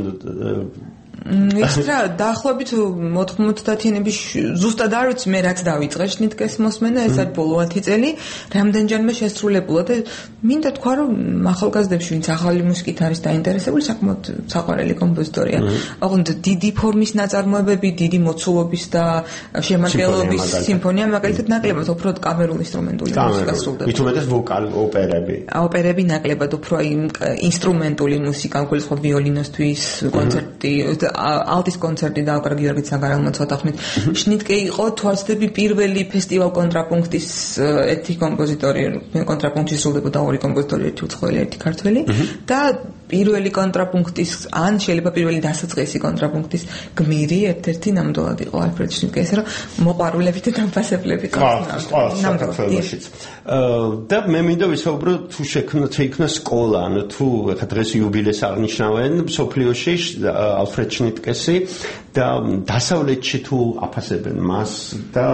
ის რა დაახლოებით ოთხმოცდათიანების ზუსტად არ ვიცი მე რაც დავიწყე შნიტკეს მოსმენა ეს არის ბოლო ათი წელი რამდენჯერმე შესრულებულა და მინდა თქვა რომ ახალგაზრდებში ვინც ახალი მუსიკით არის დაინტერესებული საკმაოდ საყვარელი კომპოზიტორია ოღონდ დიდი ფორმის ნაწარმოებები დიდი მოცულობის და შემადგენლობის სიმფონია მაგალითად ნაკლებად უფრო კამერულ ინსტრუმენტული მუსიკა სრულდება მით უმეტეს ვოკალი ოპერები ოპერები ნაკლებად უფრო ინსტრუმენტული მუსიკა გულისხმობ ვიოლინოსთვის კონცერტი ალტის კონცერტი დაუკრა გიორგი ცაგარელმა ცოტა ხნით. შნიტკე იყო თვალსდები პირველი ფესტივალ კონტრაპუნქტის ერთი კომპოზიტორი, კონტრაპუნქტის სრულდებოდა ორი კომპოზიტორი, ერთი უცხოელი, ერთი ქართველი და პირველი კონტრაპუნქტის ან შეიძლება პირველი დასაწყისი კონტრაპუნქტის გმირი ერთ-ერთი ნამდვილად იყო ალფრედ შნიტკე, ესე რომ მოყვარულები და დამფასებლები ნამდვილად. და მე მინდა ვისაუბრო თუ შექმნა შეიქმნა სკოლა, ანუ თუ ხა დღეს იუბილეს აღნიშნავენ სოფლიოში ალფრედ შნიტკესი და დასავლეთში თუ აფასებენ მას და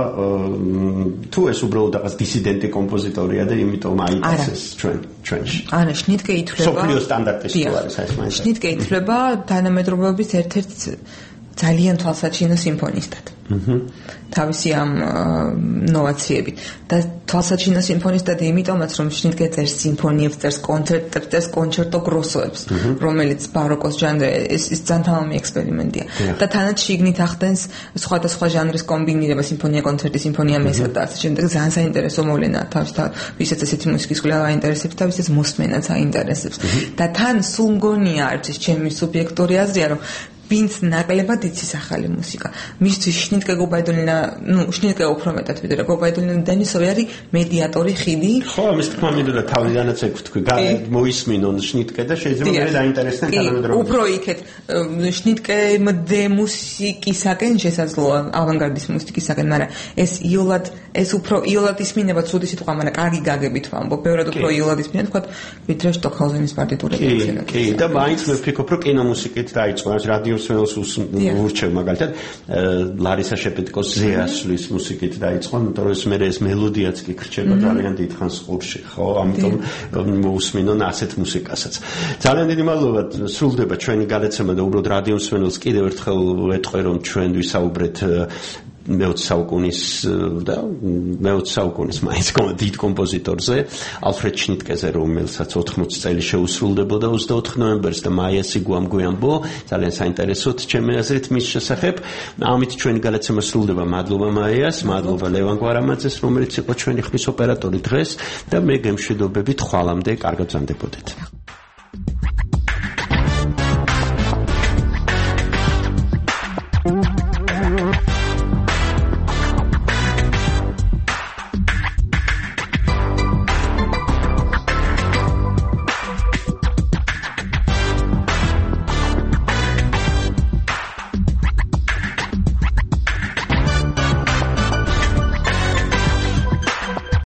თუ ეს უბრალოდ რაღაც დისიდენტი კომპოზიტორია და იმიტომ აიტაცეს ჩვენ ჩვენში. არა, შნიტკე ითვლება სოფლიო სტანდარტის თუ არის ეს მაინც. შნიტკე ითვლება თანამედროვეობის ერთ-ერთ ძალიან თვალსაჩინო სიმფონისტად. აჰა. თავისი ამ ნოვაციებით და თვალსაჩინო სიმფონისტად იმიტომაც რომ შნიტკე წერს სიმფონიებს, წერს კონცერტებს, წერს კონჩერტო გროსოებს, რომელიც ბაროკოს ჟანრი ეს ის ძალიან თამამი ექსპერიმენტია. და თანაც შიგნით ახდენს სხვადასხვა ჟანრის კომბინირება, სიმფონია, კონცერტი, სიმფონია, მესა და ასე შემდეგ ძალიან საინტერესო მოვლენაა თავის ვისაც ესეთი მუსიკის კვლევა აინტერესებს და ვისაც მოსმენაც აინტერესებს. და თან სულ მგონია არც ეს ჩემი სუბიექტური აზრია რომ ვინც ნაკლებად იცის ახალი მუსიკა. მისთვის შნიტკე გობაიდოლინა, ნუ შნიტკე უფრო მეტად ვიდრე გობაიდოლინა და დენისოვი არის მედიატორი ხიდი. ხო, ამის თქმა მინდოდა თავიდანაც ეგ ვთქვი, მოისმინონ შნიტკე და შეიძლება მე დაინტერესდნენ თანამედროვე. უფრო იქეთ შნიტკემდე მუსიკისაკენ შესაძლოა ავანგარდის მუსიკისაკენ, მაგრამ ეს იოლად ეს უფრო იოლად ისმინება ცუდი სიტყვა, მაგრამ კარგი გაგებით ვამბობ, ბევრად უფრო იოლად ისმინება, თქვა ვიდრე შტოკჰაუზენის პარტიტურები. კი, და მაინც მე ვფიქრობ, რომ კინომუსიკით დაიწყო, ეს რადიო სვენელს ურჩევ მაგალითად ლარისა შეპეტკოს ზეასლის მუსიკით დაიწყო, იმიტომ რომ ეს მე ეს მელოდიაც კი გრჩება ძალიან დიდხანს ყურში, ხო? ამიტომ მოусმინონ ასეთ მუსიკასაც. ძალიან დიდი მადლობა, სრულდება ჩვენი გადაცემა და უბრალოდ რადიო სვენელს კიდევ ერთხელ ვეტყვი რომ ჩვენ ვისაუბრეთ მეოცე საუკუნის და მეოცე საუკუნის მაინც დიდ კომპოზიტორზე ალფრედ შნიტკეზე რომელსაც ოთხმოცი წელი შეუსრულდებოდა ოცდაოთხ ნოემბერს და მაია სიგუამ გვიამბო ძალიან საინტერესოდ ჩემი აზრით მის შესახებ ამით ჩვენი გადაცემა სრულდება მადლობა მაიას მადლობა ლევან გვარამაძეს რომელიც იყო ჩვენი ხმის ოპერატორი დღეს და მე გემშვიდობებით ხვალამდე კარგად ვზანდებოდეთ